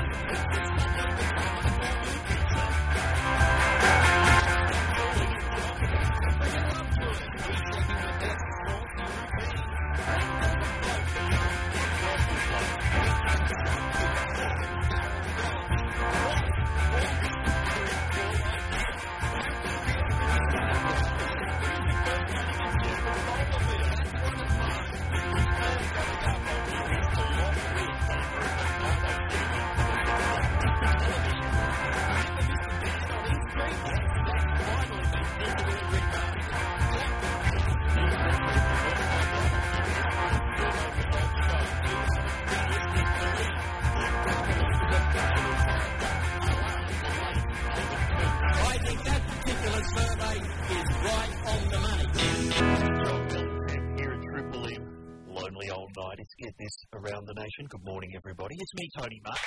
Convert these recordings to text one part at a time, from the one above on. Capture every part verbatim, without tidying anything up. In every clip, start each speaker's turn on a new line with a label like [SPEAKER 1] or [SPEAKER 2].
[SPEAKER 1] Around the nation. Good morning, everybody. It's me, Tony Martin.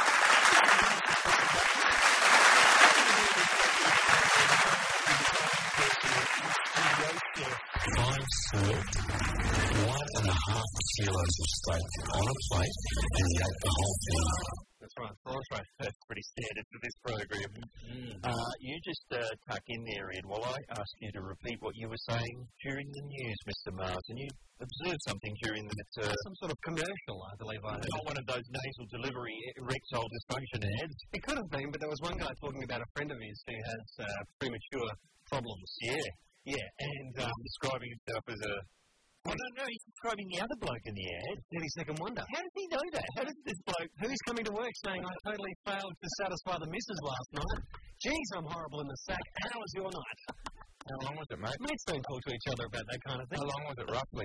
[SPEAKER 2] Five served, one and a half kilos of steak on a plate, and he ate the whole thing.
[SPEAKER 1] That's right. That's right. That's pretty standard for this program. Mm. Uh, you just uh, tuck in there, Ed, while I ask you to repeat what you were saying during the news, Mister Mars, and you observed something during that... Uh,
[SPEAKER 3] Some sort of commercial, I believe I heard.
[SPEAKER 1] Not one of those nasal delivery erectile dysfunction ads.
[SPEAKER 3] It could have been, but there was one guy talking about a friend of his who has uh, premature problems.
[SPEAKER 1] Yeah, yeah, and um, describing himself as a... Oh, no, no, he's describing the other bloke in the ad.
[SPEAKER 3] thirty-second wonder.
[SPEAKER 1] How does he know that? How does this bloke...
[SPEAKER 3] Who's coming to work saying, I totally failed to satisfy the missus last night? Geez, I'm horrible in the sack. How was your night?
[SPEAKER 2] How long was it, mate?
[SPEAKER 3] Mates don't talk to each other about that kind of thing.
[SPEAKER 2] How long was it, roughly?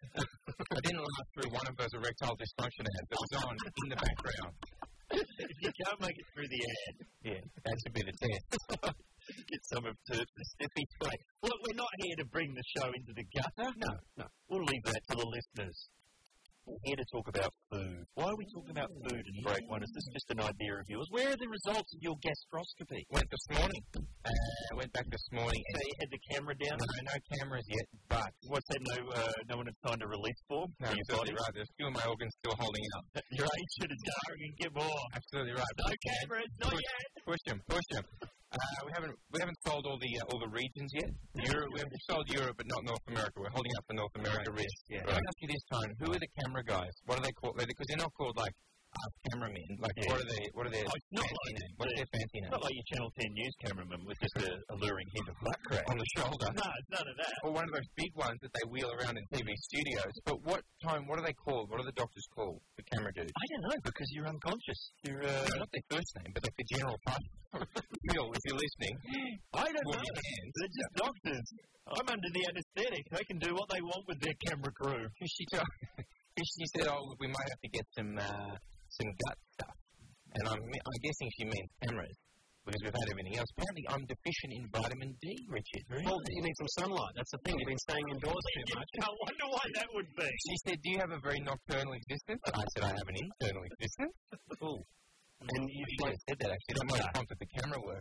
[SPEAKER 2] I didn't last through one of those erectile dysfunction ads that was on in the background.
[SPEAKER 1] If you can't make it through the ad,
[SPEAKER 2] yeah, that should be the test.
[SPEAKER 1] Get some of the sniffy spray. Look, we're not here to bring the show into the gutter.
[SPEAKER 3] No, no.
[SPEAKER 1] We'll leave that to the listeners. We're here to talk about food. Why are we talking about food in break one? Is this just an idea of yours? Where are the results of your gastroscopy?
[SPEAKER 2] Went this morning. Uh, went back this morning.
[SPEAKER 1] So you had the camera down?
[SPEAKER 2] No, no cameras yet, but...
[SPEAKER 1] What's that, no uh, no one had signed a release form?
[SPEAKER 2] No, you're absolutely right. There's a few of my organs still holding up.
[SPEAKER 1] Your agent is jarring and get more.
[SPEAKER 2] Absolutely right.
[SPEAKER 1] No cameras, not
[SPEAKER 2] push,
[SPEAKER 1] yet.
[SPEAKER 2] Push them, push them. Uh, we haven't we haven't sold all the uh, all the regions yet. Europe, we've sold Europe, but not North America. We're holding up for North America
[SPEAKER 1] right.
[SPEAKER 2] risk.
[SPEAKER 1] Yeah.
[SPEAKER 2] But I ask you this time: who are the camera guys? What are they called? Because they're not called like uh, cameramen. Like yeah. what are they? What are their
[SPEAKER 1] oh,
[SPEAKER 2] fancy
[SPEAKER 1] like
[SPEAKER 2] names? What's their fancy name?
[SPEAKER 1] Not like your Channel ten news cameraman with just a alluring hint of butt crack
[SPEAKER 2] on the shoulder.
[SPEAKER 1] No, it's none of that.
[SPEAKER 2] Or one of those big ones that they wheel around in T V studios. But what time? What are they called? What are the doctors called? The camera dudes.
[SPEAKER 1] I don't know because you're unconscious. You're uh,
[SPEAKER 2] no, not their first name, but like the general title. Phil, if you're listening,
[SPEAKER 1] I don't know. They're just doctors. I'm under the anaesthetic. They can do what they want with their camera crew.
[SPEAKER 2] She, told, she said, "Oh, we might have to get some uh, some gut stuff," and I'm I'm guessing she means cameras because we've had everything else. Apparently, I'm deficient in vitamin D, Richard.
[SPEAKER 1] Really?
[SPEAKER 3] Well, you need some sunlight. That's the thing. You've been staying indoors too much.
[SPEAKER 1] I wonder why that would be.
[SPEAKER 2] She said, "Do you have a very nocturnal existence?" I said, "I have an internal existence."
[SPEAKER 3] Cool.
[SPEAKER 2] And you should have said that, actually. That might have prompted the camera work.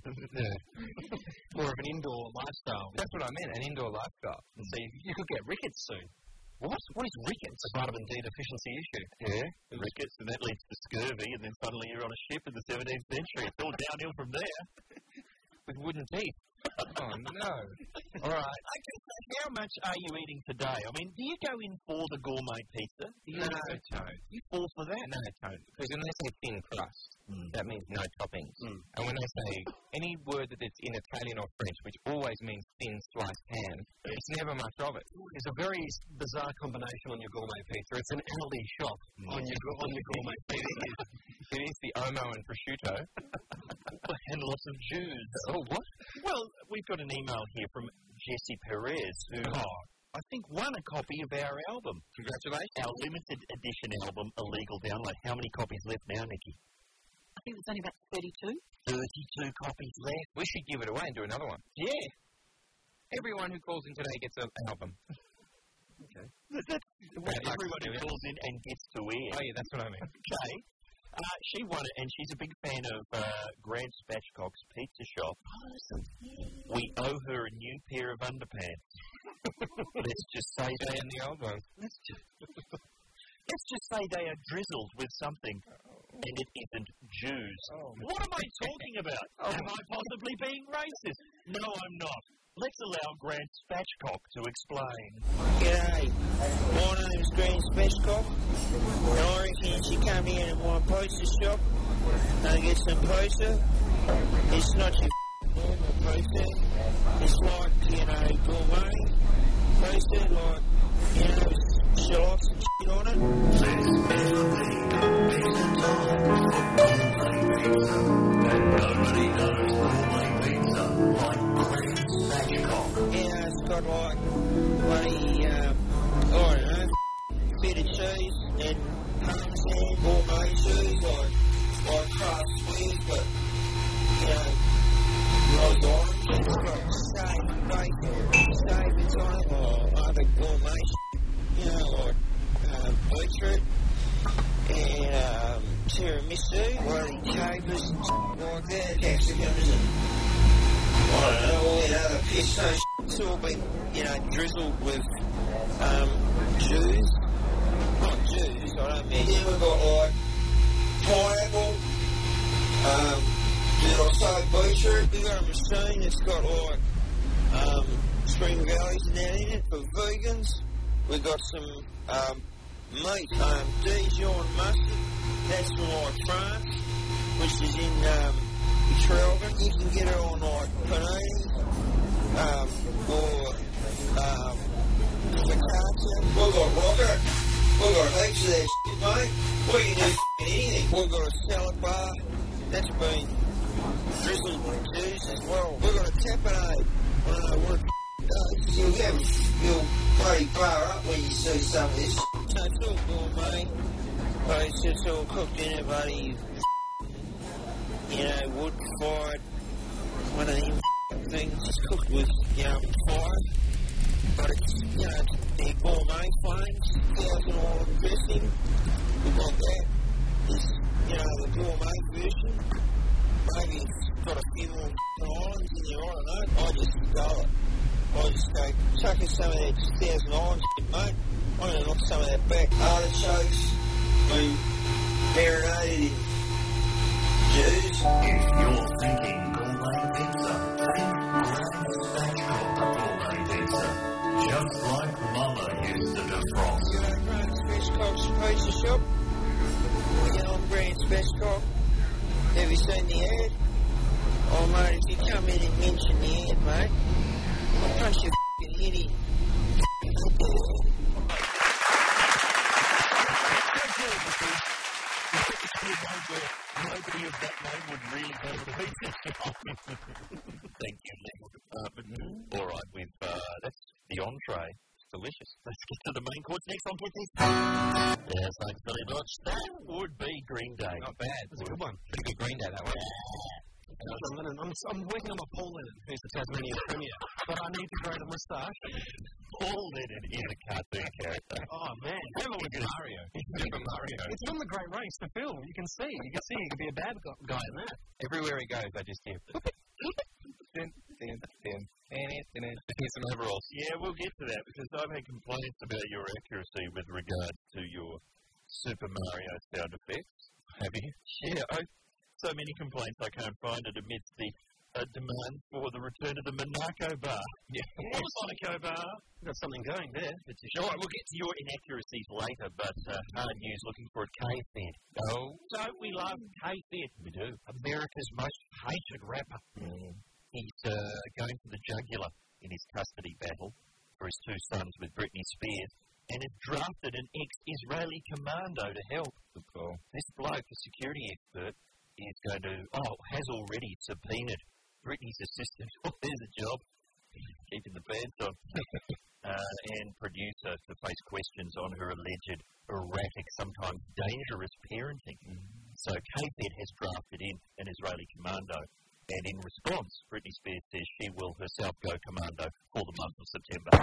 [SPEAKER 3] More of an indoor lifestyle.
[SPEAKER 2] That's what I meant, an indoor lifestyle.
[SPEAKER 3] And so you, you could get rickets soon.
[SPEAKER 2] What? What is rickets?
[SPEAKER 3] It's a vitamin D deficiency issue.
[SPEAKER 2] Yeah.
[SPEAKER 1] Rickets, and that leads to scurvy, and then suddenly you're on a ship in the seventeenth century. It's all downhill from there.
[SPEAKER 2] With wooden teeth. Oh, no. All right.
[SPEAKER 1] Okay, so how much are you eating today? I mean, do you go in for the gourmet pizza? Do you
[SPEAKER 2] no,
[SPEAKER 1] know?
[SPEAKER 2] Tone.
[SPEAKER 1] You fall for that?
[SPEAKER 2] No, Tone. Because when they say thin crust, mm. that means no toppings.
[SPEAKER 1] Mm.
[SPEAKER 2] And when they say any word that it's in Italian or French, which always means thin sliced ham, it's never much of it.
[SPEAKER 3] It's a very bizarre combination on your gourmet pizza. It's an Aldi shop mm. on your on your gourmet pizza.
[SPEAKER 2] It is. It is the Omo and prosciutto.
[SPEAKER 1] And lots of Jews.
[SPEAKER 2] Oh, what?
[SPEAKER 1] Well, we've got an email here from Jesse Perez, who
[SPEAKER 2] oh.
[SPEAKER 1] I think won a copy of our album.
[SPEAKER 2] Congratulations.
[SPEAKER 1] Our limited edition album, Illegal Download. How many copies left now, Nikki?
[SPEAKER 4] I think it's only about thirty-two.
[SPEAKER 1] thirty-two copies left.
[SPEAKER 2] We should give it away and do another one.
[SPEAKER 1] Yeah.
[SPEAKER 2] Everyone who calls in today gets an album.
[SPEAKER 1] Okay. That's well, everyone who calls in and gets to air.
[SPEAKER 2] Oh, yeah, that's what I mean.
[SPEAKER 1] Okay. Uh, she won it, and she's a big fan of uh, Grant Spatchcock's Pizza Shop.
[SPEAKER 4] Awesome.
[SPEAKER 1] We owe her a new pair of underpants. Let's just say
[SPEAKER 2] that in the old ones.
[SPEAKER 1] let's just say they are drizzled with something, and it isn't Jews.
[SPEAKER 2] Oh.
[SPEAKER 1] What am I talking about?
[SPEAKER 2] Oh.
[SPEAKER 1] Am I possibly being racist? No, I'm not. Let's allow Grant Spatchcock to explain.
[SPEAKER 5] G'day, my name's Grant Spatchcock, and I reckon you should come here to my poster shop and get some poster. It's not your normal poster. It's like, you know, gourmet poster, like, you know, shallots and shit on it.
[SPEAKER 6] There's definitely pizza time for gourmet pizza, and nobody knows gourmet pizza like Grant Spatchcock.
[SPEAKER 5] You know, it's got like, bloody, um, I don't know, feta cheese and parmesan, gourmet cheese, like, like Kraft squares, but, you know, rose orange. It's got steak, bacon, steak and something, or other gourmet shit, you know, like um, beetroot and um, tiramisu, bloody capers and shit like that, capsicums and, I don't know, all that other pesto shit. It's all been, you know, drizzled with um, Jews. Not Jews, I don't mean. Then we've got like pineapple, um, did I say beetroot? We've got a machine that's got like um, Spring Valleys and that in it for vegans. We've got some um, meat, um, Dijon mustard, that's from like France, which is in um, Trelvin. You can get it on like panini, um, or um, focaccia. We've got rocket. We've got heaps of that shit, mate. We can do f***ing anything. We've got a salad bar. That's been drizzled with juice as well. We've got a tapenade. I don't know what it does. You'll have, you'll bloody bar up when you see some of this. So it's all gourmet. But it's just all cooked in a bloody, you know, wood-fired, one of them things. It's cooked with, you know, fire. But it's, you know, they're gourmet flames, thousand oil dressing. We've got that. It's, you know, the gourmet version. Maybe it's got a few more islands in there, I don't know. I just go it. I just go, chuck in some of that thousand islands shit, mate. I'm going to knock some of that back. Artichokes, been marinated in juice.
[SPEAKER 6] If you're thinking gourmet pizza, think Grant Spatchcock gourmet pizza. Just like Mama used to defrost.
[SPEAKER 5] You know, Grant Spatchcock's pizza shop. You know, I'm Grant Spatchcock. Have you seen the ad? Oh, mate, if you come in and mention the ad, mate, I'll punch your f***ing head in.
[SPEAKER 1] Nobody of that name would really go to the pizza shop. Thank you, legal department. All right, we've, uh, that's the entree. It's delicious. Let's get to the main course next on Get This. Yes, thanks very much. That would be Green Day.
[SPEAKER 2] Not bad.
[SPEAKER 3] That's a good one.
[SPEAKER 2] Pretty good Green Day, that one.
[SPEAKER 3] I'm, gonna, I'm, I'm working on my Paul Lennon, who's the Tasmanian Premier, but I need to grow the moustache.
[SPEAKER 1] Paul Lennon is a cartoon character.
[SPEAKER 3] Oh, man.
[SPEAKER 2] Never was Mario. Super Mario.
[SPEAKER 3] It's from The Great Race, the film. You can see. You can see he could be a bad gu- guy in that.
[SPEAKER 2] Everywhere he goes, I just hear. Dun, dun, dun, dun, dun. Here's some overalls.
[SPEAKER 1] Yeah, we'll get to that because I've had complaints about your accuracy with regards to your Super Mario sound effects.
[SPEAKER 2] Have you?
[SPEAKER 1] Yeah, I, so many complaints I can't find it amidst the uh, demand for the return of the Monaco bar.
[SPEAKER 2] Yeah.
[SPEAKER 1] Monaco bar.
[SPEAKER 3] We've got something going there.
[SPEAKER 1] All right, we'll get to your inaccuracies later, but uh, hard news looking for a K-Fed.
[SPEAKER 2] Oh.
[SPEAKER 1] Don't we love K-Fed? We do. America's most hated rapper.
[SPEAKER 2] Mm.
[SPEAKER 1] He's uh, going for the jugular in his custody battle for his two sons with Britney Spears and has drafted an ex-Israeli commando to help.
[SPEAKER 2] Good call.
[SPEAKER 1] This bloke, a security expert, is going to, oh, has already subpoenaed Britney's assistant. Oh, there's a job. Keeping the pants on. uh, and producer to face questions on her alleged erratic, sometimes dangerous parenting. Mm. So K-Fed has drafted in an Israeli commando. And in response, Britney Spears says she will herself go commando for the month of September.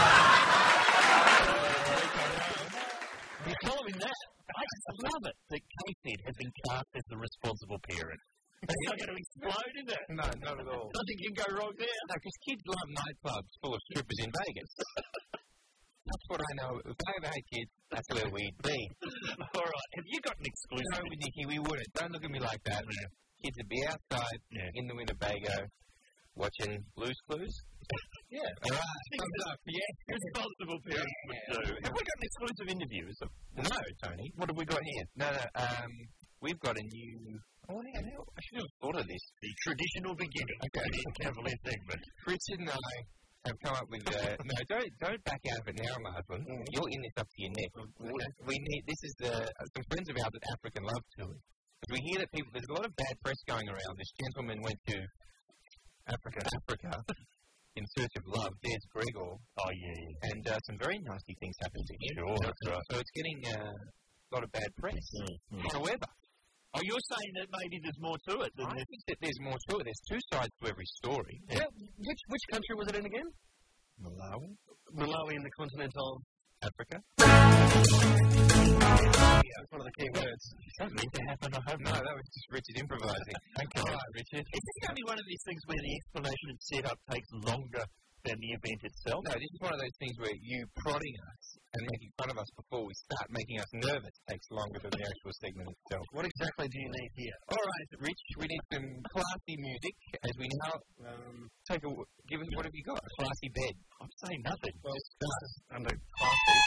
[SPEAKER 1] You're following that? I just love it that K-Fed has been cast as the responsible parent. It's not going to explode, is it?
[SPEAKER 2] No, not at all.
[SPEAKER 1] Nothing can go wrong there.
[SPEAKER 2] No, because kids love nightclubs full of strippers in Vegas. That's what I know. If I ever had kids, that's where we'd be.
[SPEAKER 1] All right. Have you got an exclusive?
[SPEAKER 2] No, Nicky, we wouldn't. Don't look at me like that.
[SPEAKER 1] Yeah.
[SPEAKER 2] Kids would be outside
[SPEAKER 1] Yeah.
[SPEAKER 2] in the Winnebago watching Blue's Clues. Yeah. All right. Thumbs up. Yeah.
[SPEAKER 1] Responsible parents would do. Have we got an exclusive interview? Is it-
[SPEAKER 2] No, Tony.
[SPEAKER 1] What have we got here?
[SPEAKER 2] No, no. Um, we've got a new. Oh, yeah, no, I should have thought of this.
[SPEAKER 1] The traditional beginning.
[SPEAKER 2] Okay.
[SPEAKER 1] The Cavalier segment.
[SPEAKER 2] Richard and I have come up with. Uh, no, don't don't back out of it now, Marvin. You're in this up to your neck. We need. This is the uh, some friends of ours at African Love Tours. We hear that people. There's a lot of bad press going around. This gentleman went to Africa, Africa, in search of love. There's Gregor.
[SPEAKER 1] Oh, yeah, yeah.
[SPEAKER 2] And uh, some very nasty things happened to him.
[SPEAKER 1] Sure, that's
[SPEAKER 2] so,
[SPEAKER 1] right.
[SPEAKER 2] so it's getting uh, a lot of bad press.
[SPEAKER 1] Mm-hmm.
[SPEAKER 2] However,
[SPEAKER 1] Oh, you're saying that maybe there's more to it than
[SPEAKER 2] I
[SPEAKER 1] this?
[SPEAKER 2] think that there's more to it. There's two sides to every story.
[SPEAKER 3] Yeah. Which which country was it in again?
[SPEAKER 2] Malawi,
[SPEAKER 3] Malawi in the continent of
[SPEAKER 2] Africa.
[SPEAKER 3] That's one of the key words.
[SPEAKER 1] That meant to happen, I hope
[SPEAKER 2] No,
[SPEAKER 1] not.
[SPEAKER 2] that was just Richard improvising. Thank you. All right, Richard.
[SPEAKER 1] Is this going to be one of these things where the explanation and setup takes longer than the event itself?
[SPEAKER 2] No, this is one of those things where you prodding us and making fun of us before we start, making us nervous, takes longer than the actual segment itself.
[SPEAKER 3] What exactly do you need here?
[SPEAKER 2] All right, Rich, we need some classy music as we now um, take a. Give us what have you got? A classy bed.
[SPEAKER 1] I'm saying nothing.
[SPEAKER 3] Well,
[SPEAKER 1] Just
[SPEAKER 3] this
[SPEAKER 1] start.
[SPEAKER 3] is under classy.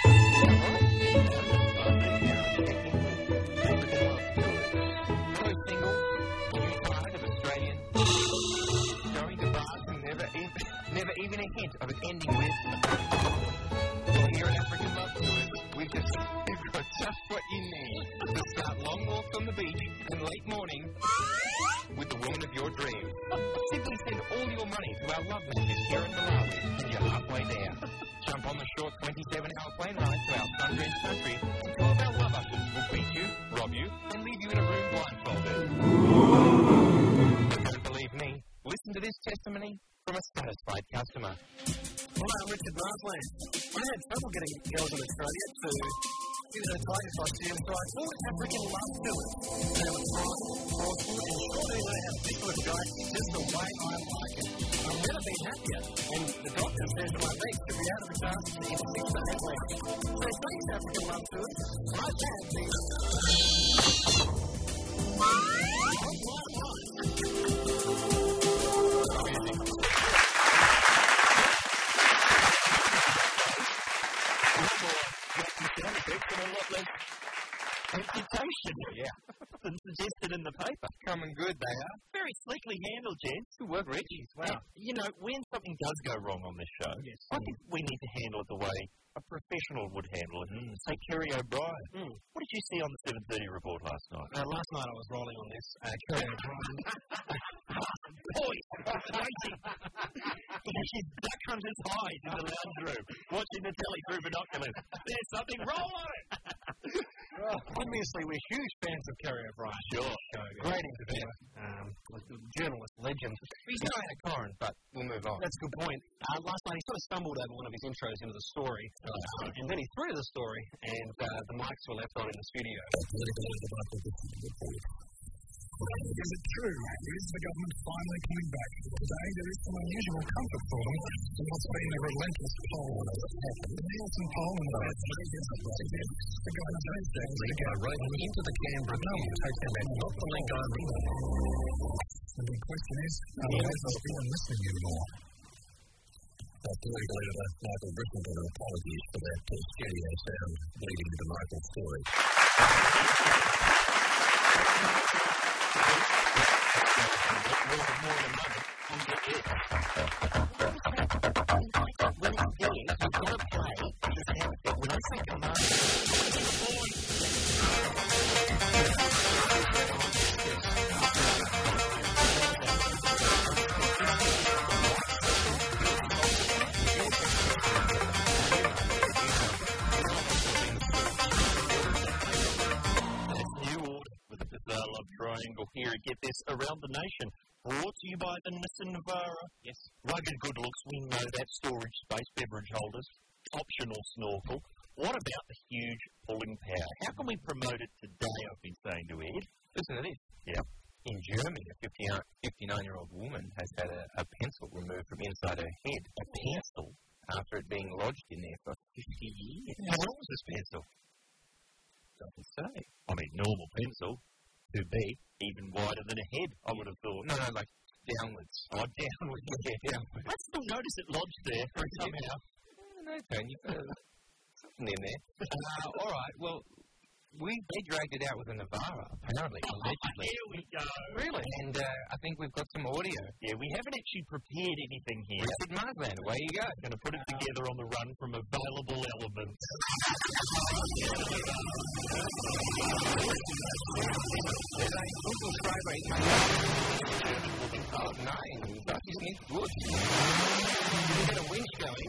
[SPEAKER 2] Hello, single, new tide of Australian, going to bars and never even, never even a hint of it ending with. Well, here at African Love Tours, we've just we've got just what you need to start long walks on the beach and late morning with the woman of your dreams. Simply send all your money to our love matches here in Malawi, and you're halfway there. Jump on the short twenty-seven hour plane ride to our sun-drenched country, and two of our love ushers will beat you, rob you, and leave you in a room blindfolded. But don't believe me. Listen to this testimony from a satisfied customer.
[SPEAKER 3] Hello, I'm Richard Marsland. I had trouble getting girls in Australia to do their tiger costume, so I called African Love Tours. They were fun, awesome, and sure do know how to pick with guys just the way I like it. I've never been happier, and the doctor says that my legs should be out of the cast in six to eight weeks. So thanks, African Love Tours. My dad being
[SPEAKER 1] Reputation,
[SPEAKER 2] Yeah.
[SPEAKER 1] than suggested in the paper.
[SPEAKER 2] Coming good, they are.
[SPEAKER 1] Very slickly handled, gents.
[SPEAKER 2] Good work, Rich.
[SPEAKER 1] Wow. You know, when something does go wrong on this show,
[SPEAKER 3] Yes.
[SPEAKER 1] I think we need to handle it the way a professional would handle it.
[SPEAKER 2] Mm.
[SPEAKER 1] Say, Kerry O'Brien.
[SPEAKER 3] Mm.
[SPEAKER 1] What did you see on the seven thirty report last night?
[SPEAKER 3] Uh, last night I was rolling on this. Uh, Kerry O'Brien.
[SPEAKER 1] Boys, waiting. She's duck hunter's eyes in the lounge room, watching the telly through binoculars. There's something wrong on it.
[SPEAKER 3] Well, obviously, we're huge fans of Kerry O'Brien.
[SPEAKER 1] Sure.
[SPEAKER 3] Great interviewer, um, journalist, legend.
[SPEAKER 2] He's no Anna Corrin, but we'll move on.
[SPEAKER 3] That's a good point. Uh, last night he sort of stumbled over one of his intros into the story, uh, and then he threw to the story, and uh, the mics were left on in the studio.
[SPEAKER 7] Is it true? Is the government finally coming back? Today there is some unusual comfort for them in what's been a relentless poll. The Nielsen poll in the last three years the government has actually got right into the Canberra numbers. Not the link I'm reading. The big question is, are the Aussies even listening anymore? Our political editor, Michael Brickington, apologies for that uh, stereo sound leading into Michael's story.
[SPEAKER 1] Triangle here at Get This Around the Nation. Brought to you by the Nissan Navara. Yes. Rugged good looks, we know that. Storage space, beverage holders, optional snorkel. What about the huge pulling power? How can we promote it today, I've been saying to Ed?
[SPEAKER 2] Listen to this.
[SPEAKER 1] Yeah.
[SPEAKER 2] In Germany, a fifty-nine-year-old woman has had a, a pencil removed from inside her head.
[SPEAKER 1] A pencil?
[SPEAKER 2] after it being lodged in there for fifty years.
[SPEAKER 1] How long was this pencil?
[SPEAKER 2] Doesn't say.
[SPEAKER 1] I mean, normal pencil, too big, even wider than a head, I would have thought.
[SPEAKER 2] No, no, like downwards.
[SPEAKER 1] Oh, downwards. Yeah, downwards. I still notice it lodged there somehow.
[SPEAKER 2] No, Tony, you've got something in there. Uh, all right, well, we they dragged it out with a Navara, apparently, allegedly.
[SPEAKER 1] Here we go.
[SPEAKER 2] Really? And uh, I think we've got some audio.
[SPEAKER 1] Yeah, we haven't actually prepared anything here.
[SPEAKER 2] Richard Marsland, away you go.
[SPEAKER 1] Going to put it together on the run from available elements.
[SPEAKER 2] There's a Google Schreiber. Oh, nine. Bucky's needs good. You get a winch going.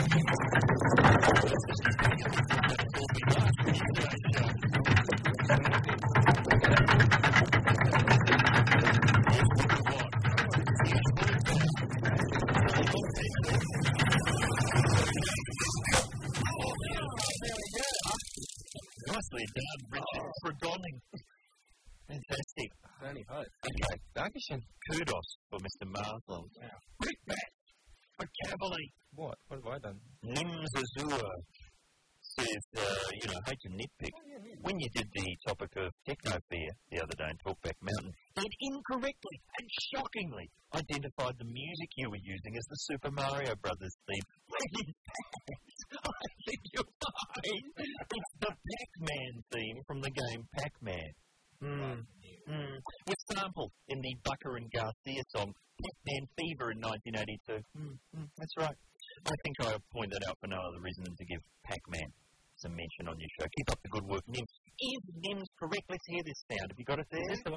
[SPEAKER 1] Nicely done, Richard Fregoning. Fantastic.
[SPEAKER 2] Only hope. Okay, Dankeschön.
[SPEAKER 1] Kudos for Mister Marsland. Quick match for Cavalier.
[SPEAKER 2] What? What have I done?
[SPEAKER 1] Nims Azure says, uh, you know, I hate to nitpick. When you did the topic of Technosphere the other day in Talkback Mountain, it incorrectly and shockingly identified the music you were using as the Super Mario Brothers theme. When in fact, I think you're fine. It's the Pac-Man theme from the game Pac-Man. Mm. Mm. Was sampled in the Bucker and Garcia song Pac-Man Fever in nineteen eighty-two. Mm. Mm. That's right. I think I point that out for no other reason than to give Pac-Man some mention on your show. Keep up the good work, Nims. Is Nims correct? Let's hear this sound. Have you got it there? Yes,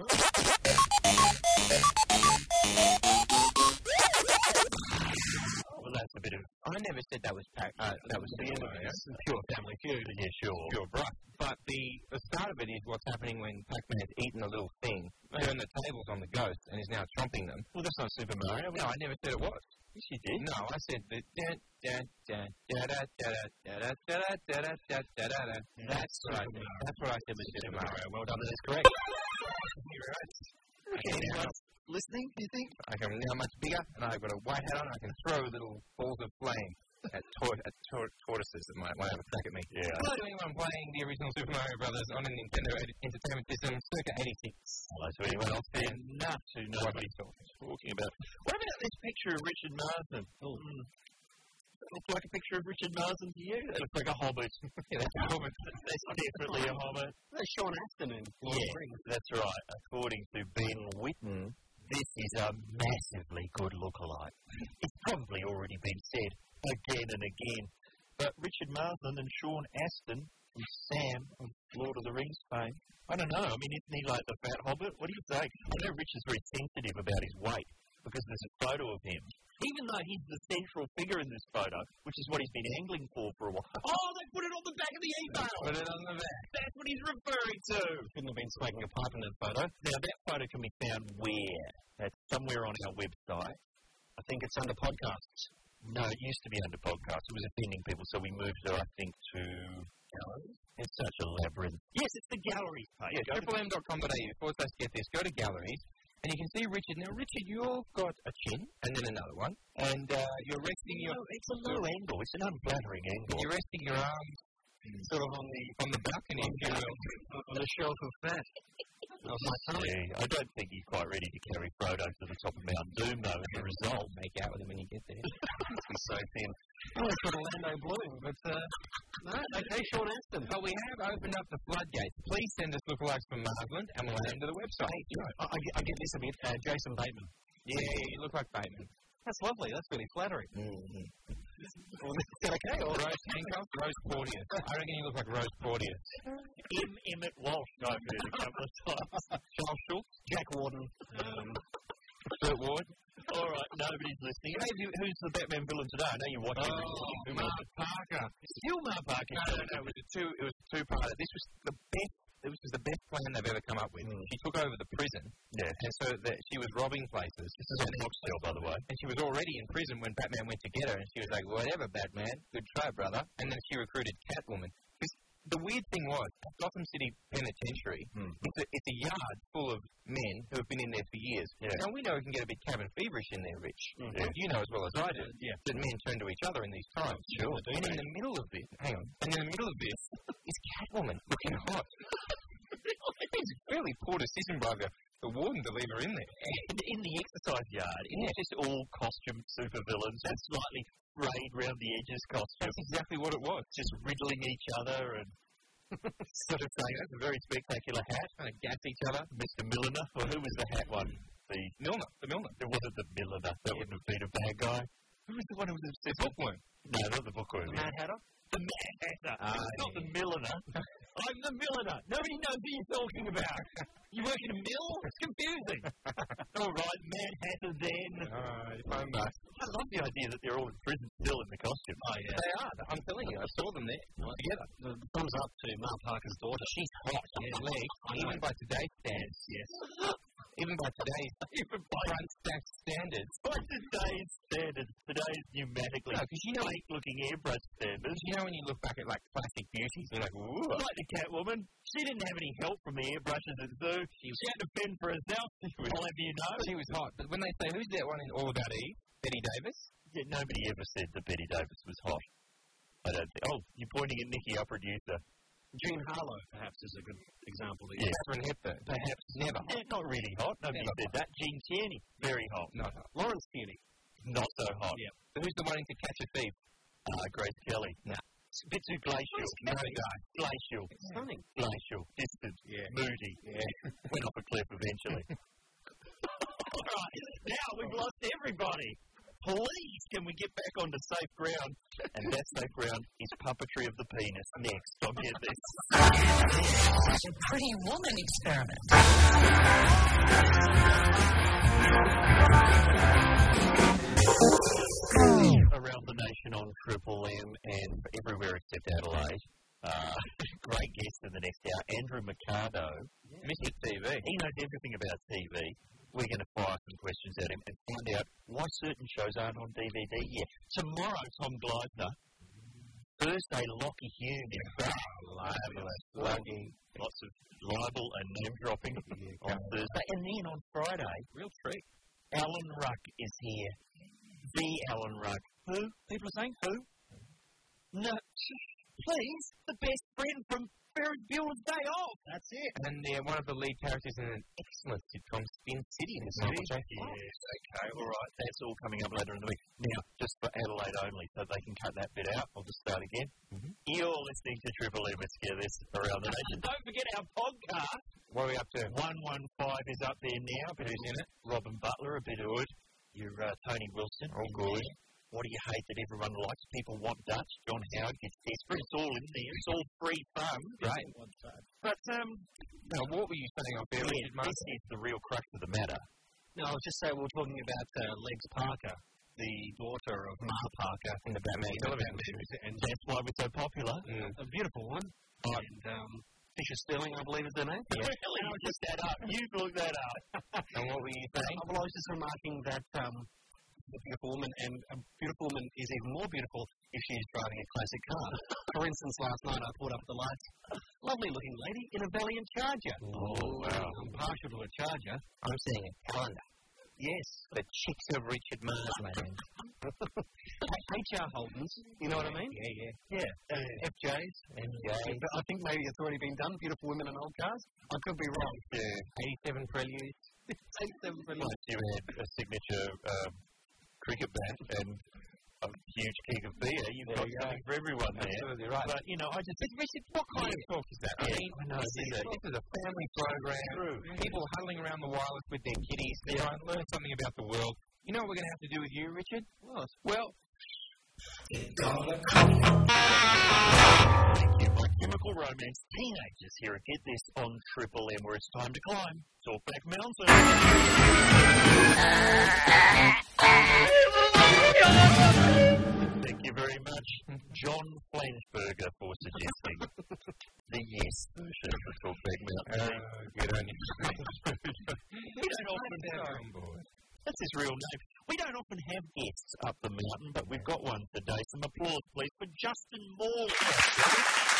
[SPEAKER 1] well, that's a bit of...
[SPEAKER 2] I never said that was Pac. Uh, that was
[SPEAKER 1] yeah,
[SPEAKER 2] Super
[SPEAKER 1] pure Family Feud. Yeah, sure.
[SPEAKER 2] Pure brush. But the, the start of it is what's happening when Pac-Man's eaten a little thing, turned the tables on the ghost, and is now chomping them.
[SPEAKER 1] Well, that's not Super Mario.
[SPEAKER 2] No, I never said it was.
[SPEAKER 1] Yes, you did.
[SPEAKER 2] No, I said the dun dun dun da da da da da da da da da da da da. That's what I said. That's what I said with Super Mario. Well done, that is correct.
[SPEAKER 1] Okay, now, listening, do you think?
[SPEAKER 2] I can now much bigger, and I've got a white hat on. I can throw little balls of flame at, tor- at tor- tortoises that might want to have a crack at me.
[SPEAKER 1] Yeah.
[SPEAKER 2] Hello to anyone playing the original Super Mario Brothers on a Nintendo Entertainment System, circa eighty-six.
[SPEAKER 1] Hello to anyone else there? Enough to know what he's talking about. What about this picture of Richard Marsden? Oh. Mm. Does that look like a picture of Richard Marsden to you? That looks like a hobbit. Yeah, that's a hobbit. That's definitely a hobbit.
[SPEAKER 3] That's Sean Astin in Lord of the Rings.
[SPEAKER 1] That's right. According to Ben Whitten, this is a massively good lookalike. It's probably already been said again and again. But Richard Marsden and Sean Astin and Sam of Lord of the Rings fame, I don't know. I mean, isn't he like the fat hobbit? What do you say? I know Rich is very sensitive about his weight because there's a photo of him. Even though he's the central figure in this photo, which is what he's been angling for for a while. Oh, they put it on the back of the email.
[SPEAKER 2] Put it on the back.
[SPEAKER 1] That's what he's referring to.
[SPEAKER 3] Couldn't have been smoking a pipe in that photo.
[SPEAKER 1] Now, that photo can be found where? That's somewhere on our website.
[SPEAKER 3] I think it's under podcasts.
[SPEAKER 1] No, it used to be under podcasts. It was offending people, so we moved it, I think, to galleries. It's such a labyrinth. Yes, it's the galleries page.
[SPEAKER 2] Yeah, triple m dot com dot a u forward slash get this. Go to galleries, and you can see Richard. Now, Richard, you've got a chin, and then another one, and uh, you're resting your...
[SPEAKER 1] No, it's a low angle. It's an unflattering angle.
[SPEAKER 2] You're resting your arms sort of on the on the balcony, if you will,
[SPEAKER 3] on the shelf of fat. Of my tummy.
[SPEAKER 1] Yeah, I don't think he's quite ready to carry Frodo to the top of Mount Doom, though, as a result.
[SPEAKER 2] Make out with him when you get there.
[SPEAKER 1] He's so thin.
[SPEAKER 3] Oh, it's got Orlando Bloom, but, uh, no, okay, Sean Astin.
[SPEAKER 2] But we have opened up the floodgates. Please send us lookalikes from Marsland, and we'll add them to the website.
[SPEAKER 3] Hey, you know, I, I, get, I get this a bit, uh, Jason Bateman.
[SPEAKER 2] Yeah, yeah, you look like Bateman.
[SPEAKER 3] That's lovely. That's really flattering.
[SPEAKER 1] Mm-hmm.
[SPEAKER 3] Well, is that okay? Or?
[SPEAKER 2] Rose Hancock, Rose Porteous. I reckon you look like Rose Porteous.
[SPEAKER 1] M. Emmett Walsh, I've heard a couple of times.
[SPEAKER 2] Charles Schultz,
[SPEAKER 3] Jack Warden. Um,
[SPEAKER 2] Burt Ward.
[SPEAKER 1] All right, nobody's listening. Hey, who's the Batman villain today? I know you're watching.
[SPEAKER 2] Oh, Mark Parker.
[SPEAKER 1] Still Mark Parker.
[SPEAKER 2] No, no, no. It was a two. It was a two-parter. This was the best. This was the best plan they've ever come up with. Mm. She took over the prison.
[SPEAKER 1] Yeah.
[SPEAKER 2] And so that she was robbing places.
[SPEAKER 1] This is on Foxtel, by the way.
[SPEAKER 2] And she was already in prison when Batman went to get her. And she was like, whatever, Batman. Good try, brother. And then she recruited Catwoman. This the weird thing was, Gotham City Penitentiary,
[SPEAKER 1] Hmm.
[SPEAKER 2] it's, a, it's a yard full of men who have been in there for years.
[SPEAKER 1] Yeah.
[SPEAKER 2] Now, we know it can get a bit cabin feverish in there, Rich.
[SPEAKER 1] Mhm.
[SPEAKER 2] You know as well as I do
[SPEAKER 3] Yeah.
[SPEAKER 2] that men turn to each other in these times.
[SPEAKER 1] Sure.
[SPEAKER 2] And in the middle of this, hang on, and in the middle of this is Catwoman looking hot. It's fairly poor decision by the, the warden to leave her in there.
[SPEAKER 1] And in the exercise yard, it's
[SPEAKER 2] Yeah.
[SPEAKER 1] just all costume supervillains with slightly frayed round the edges costumes.
[SPEAKER 2] That's exactly what it was.
[SPEAKER 1] Just riddling each other and sort of saying, that's a very spectacular hat.
[SPEAKER 2] Trying to gas each other.
[SPEAKER 1] Mister Milliner, or who was the hat one? The
[SPEAKER 2] Milner, the Milner.
[SPEAKER 1] It wasn't the Milliner. That wouldn't have been a bad guy. Who was the one who was
[SPEAKER 2] The
[SPEAKER 1] obsessed?
[SPEAKER 2] bookworm.
[SPEAKER 1] No, not the bookworm.
[SPEAKER 2] The Mad Hatter.
[SPEAKER 1] The Mad Hatter.
[SPEAKER 2] Ah,
[SPEAKER 1] It's not
[SPEAKER 2] yeah.
[SPEAKER 1] the Milliner. I'm the Milliner. Nobody knows who you're talking about. You work in a mill? It's confusing. All right, Mad Hatter then.
[SPEAKER 2] Uh, if I'm uh,
[SPEAKER 1] I love the idea that they're all in prison still in the costume. Oh, yeah.
[SPEAKER 2] They are. I'm telling you, I saw them there together.
[SPEAKER 3] The thumbs up to Mark Parker's daughter.
[SPEAKER 2] She's hot. Yeah, Leg. Even by today's standards.
[SPEAKER 3] Yes.
[SPEAKER 2] Even by today's
[SPEAKER 1] Even by,
[SPEAKER 2] front stack standards.
[SPEAKER 1] by today's standards, today's pneumatically
[SPEAKER 2] No, 'cause you know-
[SPEAKER 1] fake-looking airbrush standards.
[SPEAKER 2] You know when you look back at like classic beauties, you're like, ooh.
[SPEAKER 1] Like the Catwoman, she didn't have any help from the airbrushes at zoo. She, had to fend for herself. I'll have you know.
[SPEAKER 2] She was hot. But when they say, who's that one in All About Eve? Betty Davis?
[SPEAKER 1] Yeah, nobody ever said that Betty Davis was hot. I don't think. Oh, you're pointing at Nikki, our producer.
[SPEAKER 3] Jean Harlow, perhaps, is a good example. That
[SPEAKER 1] Yeah.
[SPEAKER 2] Catherine Hepburn.
[SPEAKER 1] Perhaps
[SPEAKER 2] Never hot.
[SPEAKER 1] Eh, not really hot. Nobody
[SPEAKER 2] Never
[SPEAKER 1] said that. Jean Tierney, very hot.
[SPEAKER 2] Not hot.
[SPEAKER 3] Lawrence Tierney.
[SPEAKER 1] Not so hot.
[SPEAKER 3] Yeah.
[SPEAKER 2] But who's the one to catch a thief?
[SPEAKER 1] Uh, Grace Kelly.
[SPEAKER 2] No.
[SPEAKER 1] It's a bit too glacial.
[SPEAKER 2] No guy.
[SPEAKER 1] Glacial.
[SPEAKER 3] Stunning.
[SPEAKER 1] Glacial. Distant.
[SPEAKER 2] Yeah.
[SPEAKER 1] Moody.
[SPEAKER 2] Yeah.
[SPEAKER 1] Went off a cliff eventually. All right. Now we've lost everybody. Please, can we get back onto safe ground? And that safe ground is puppetry of the penis. Next, I'll get this.
[SPEAKER 8] It's a pretty woman experiment.
[SPEAKER 1] Around the nation on Triple M and everywhere except Adelaide. Uh, great guest in the next hour, Andrew Mercado.
[SPEAKER 2] Mister T V.
[SPEAKER 1] He knows everything about T V. We're going to fire some questions at him and find out why certain shows aren't on D V D yet. Tomorrow, Tom Gleisner. Thursday, Lockie Hume in Bath. Marvellous. Lugging. Lots of libel and name dropping on Thursday. And then on Friday,
[SPEAKER 2] Real treat.
[SPEAKER 1] Alan Ruck is here. The Alan Ruck. Who? People are saying who? No. Please, the best friend from Ferris Bueller's Day Off. That's it.
[SPEAKER 2] And they're one of the lead characters in an excellent sitcom, Spin City. In
[SPEAKER 1] City?
[SPEAKER 2] Michael J. Fox.
[SPEAKER 1] Yes, okay, all right. That's all coming up later in the week. Now, just for Adelaide only, so they can cut that bit out. I'll just start again.
[SPEAKER 2] Mm-hmm.
[SPEAKER 1] You're listening to Triple M. It's Get This Around the Nation. Don't forget our podcast.
[SPEAKER 2] What are we up to?
[SPEAKER 1] one one five is up there now. Produced in it. Robin Butler, a bit good. You're uh, Tony Wilson.
[SPEAKER 2] All good.
[SPEAKER 1] What do you hate that everyone likes? People want Dutch. John Howard gets desperate. It's all in there. It's all free fun.
[SPEAKER 2] Great.
[SPEAKER 1] But, um,
[SPEAKER 2] Now, what were you saying up there,
[SPEAKER 1] yeah,
[SPEAKER 2] Richard Martin?
[SPEAKER 1] this is the real crux of the matter.
[SPEAKER 3] No, I was just saying we were talking about uh, Legs Parker, the daughter of Ma Parker
[SPEAKER 2] In the Batman television series.
[SPEAKER 3] and
[SPEAKER 1] That's why we're so popular.
[SPEAKER 2] Mm.
[SPEAKER 3] a beautiful one. And um, Fisher Sterling, I believe is her name.
[SPEAKER 1] Yeah. I'll just that up. You look that up.
[SPEAKER 2] And what were you saying?
[SPEAKER 3] Well, I was just remarking that um, a beautiful woman, and a beautiful woman is even more beautiful if she is driving a classic car. For instance, last night I pulled up the lights. Lovely looking lady in a Valiant Charger.
[SPEAKER 1] Oh, wow.
[SPEAKER 3] I'm partial to a Charger.
[SPEAKER 2] I'm seeing a calendar.
[SPEAKER 3] Yes.
[SPEAKER 2] The chicks of Richard Mars land.
[SPEAKER 3] H R Holdens, you know what I mean?
[SPEAKER 2] Yeah, yeah.
[SPEAKER 3] Yeah. Uh, F Js.
[SPEAKER 2] And Jay.
[SPEAKER 3] But I think maybe it's already been done. Beautiful women in old cars. I could be wrong.
[SPEAKER 1] Yeah.
[SPEAKER 2] eighty-seven Preludes.
[SPEAKER 3] eighty-seven for
[SPEAKER 1] Once you had a signature um, cricket bat and a huge keg of beer, you've
[SPEAKER 2] There
[SPEAKER 1] got
[SPEAKER 2] you go.
[SPEAKER 1] something for everyone there.
[SPEAKER 2] Absolutely right.
[SPEAKER 1] But, you know, I just...
[SPEAKER 2] Richard, what kind of talk is that? I
[SPEAKER 1] Yeah,
[SPEAKER 2] mean,
[SPEAKER 1] I know,
[SPEAKER 2] this,
[SPEAKER 1] this
[SPEAKER 2] is
[SPEAKER 1] is
[SPEAKER 2] a, this is a family program.
[SPEAKER 1] True.
[SPEAKER 2] People huddling around the wireless with their kiddies. They try and learn something about the world. You know what we're going to have to do with you, Richard? What? Well,
[SPEAKER 1] Thank you. My Chemical Romance Teenagers here at Get This on Triple M, where it's time to climb Talkback Mountain. Thank you very much, John Flansburger, for suggesting the yes version of the Talkback Mountain.
[SPEAKER 2] uh, good on you.
[SPEAKER 1] We don't often have... That's his real name. We don't often have guests up the mountain, but we've got one today. Some applause, please, for Justin Moore.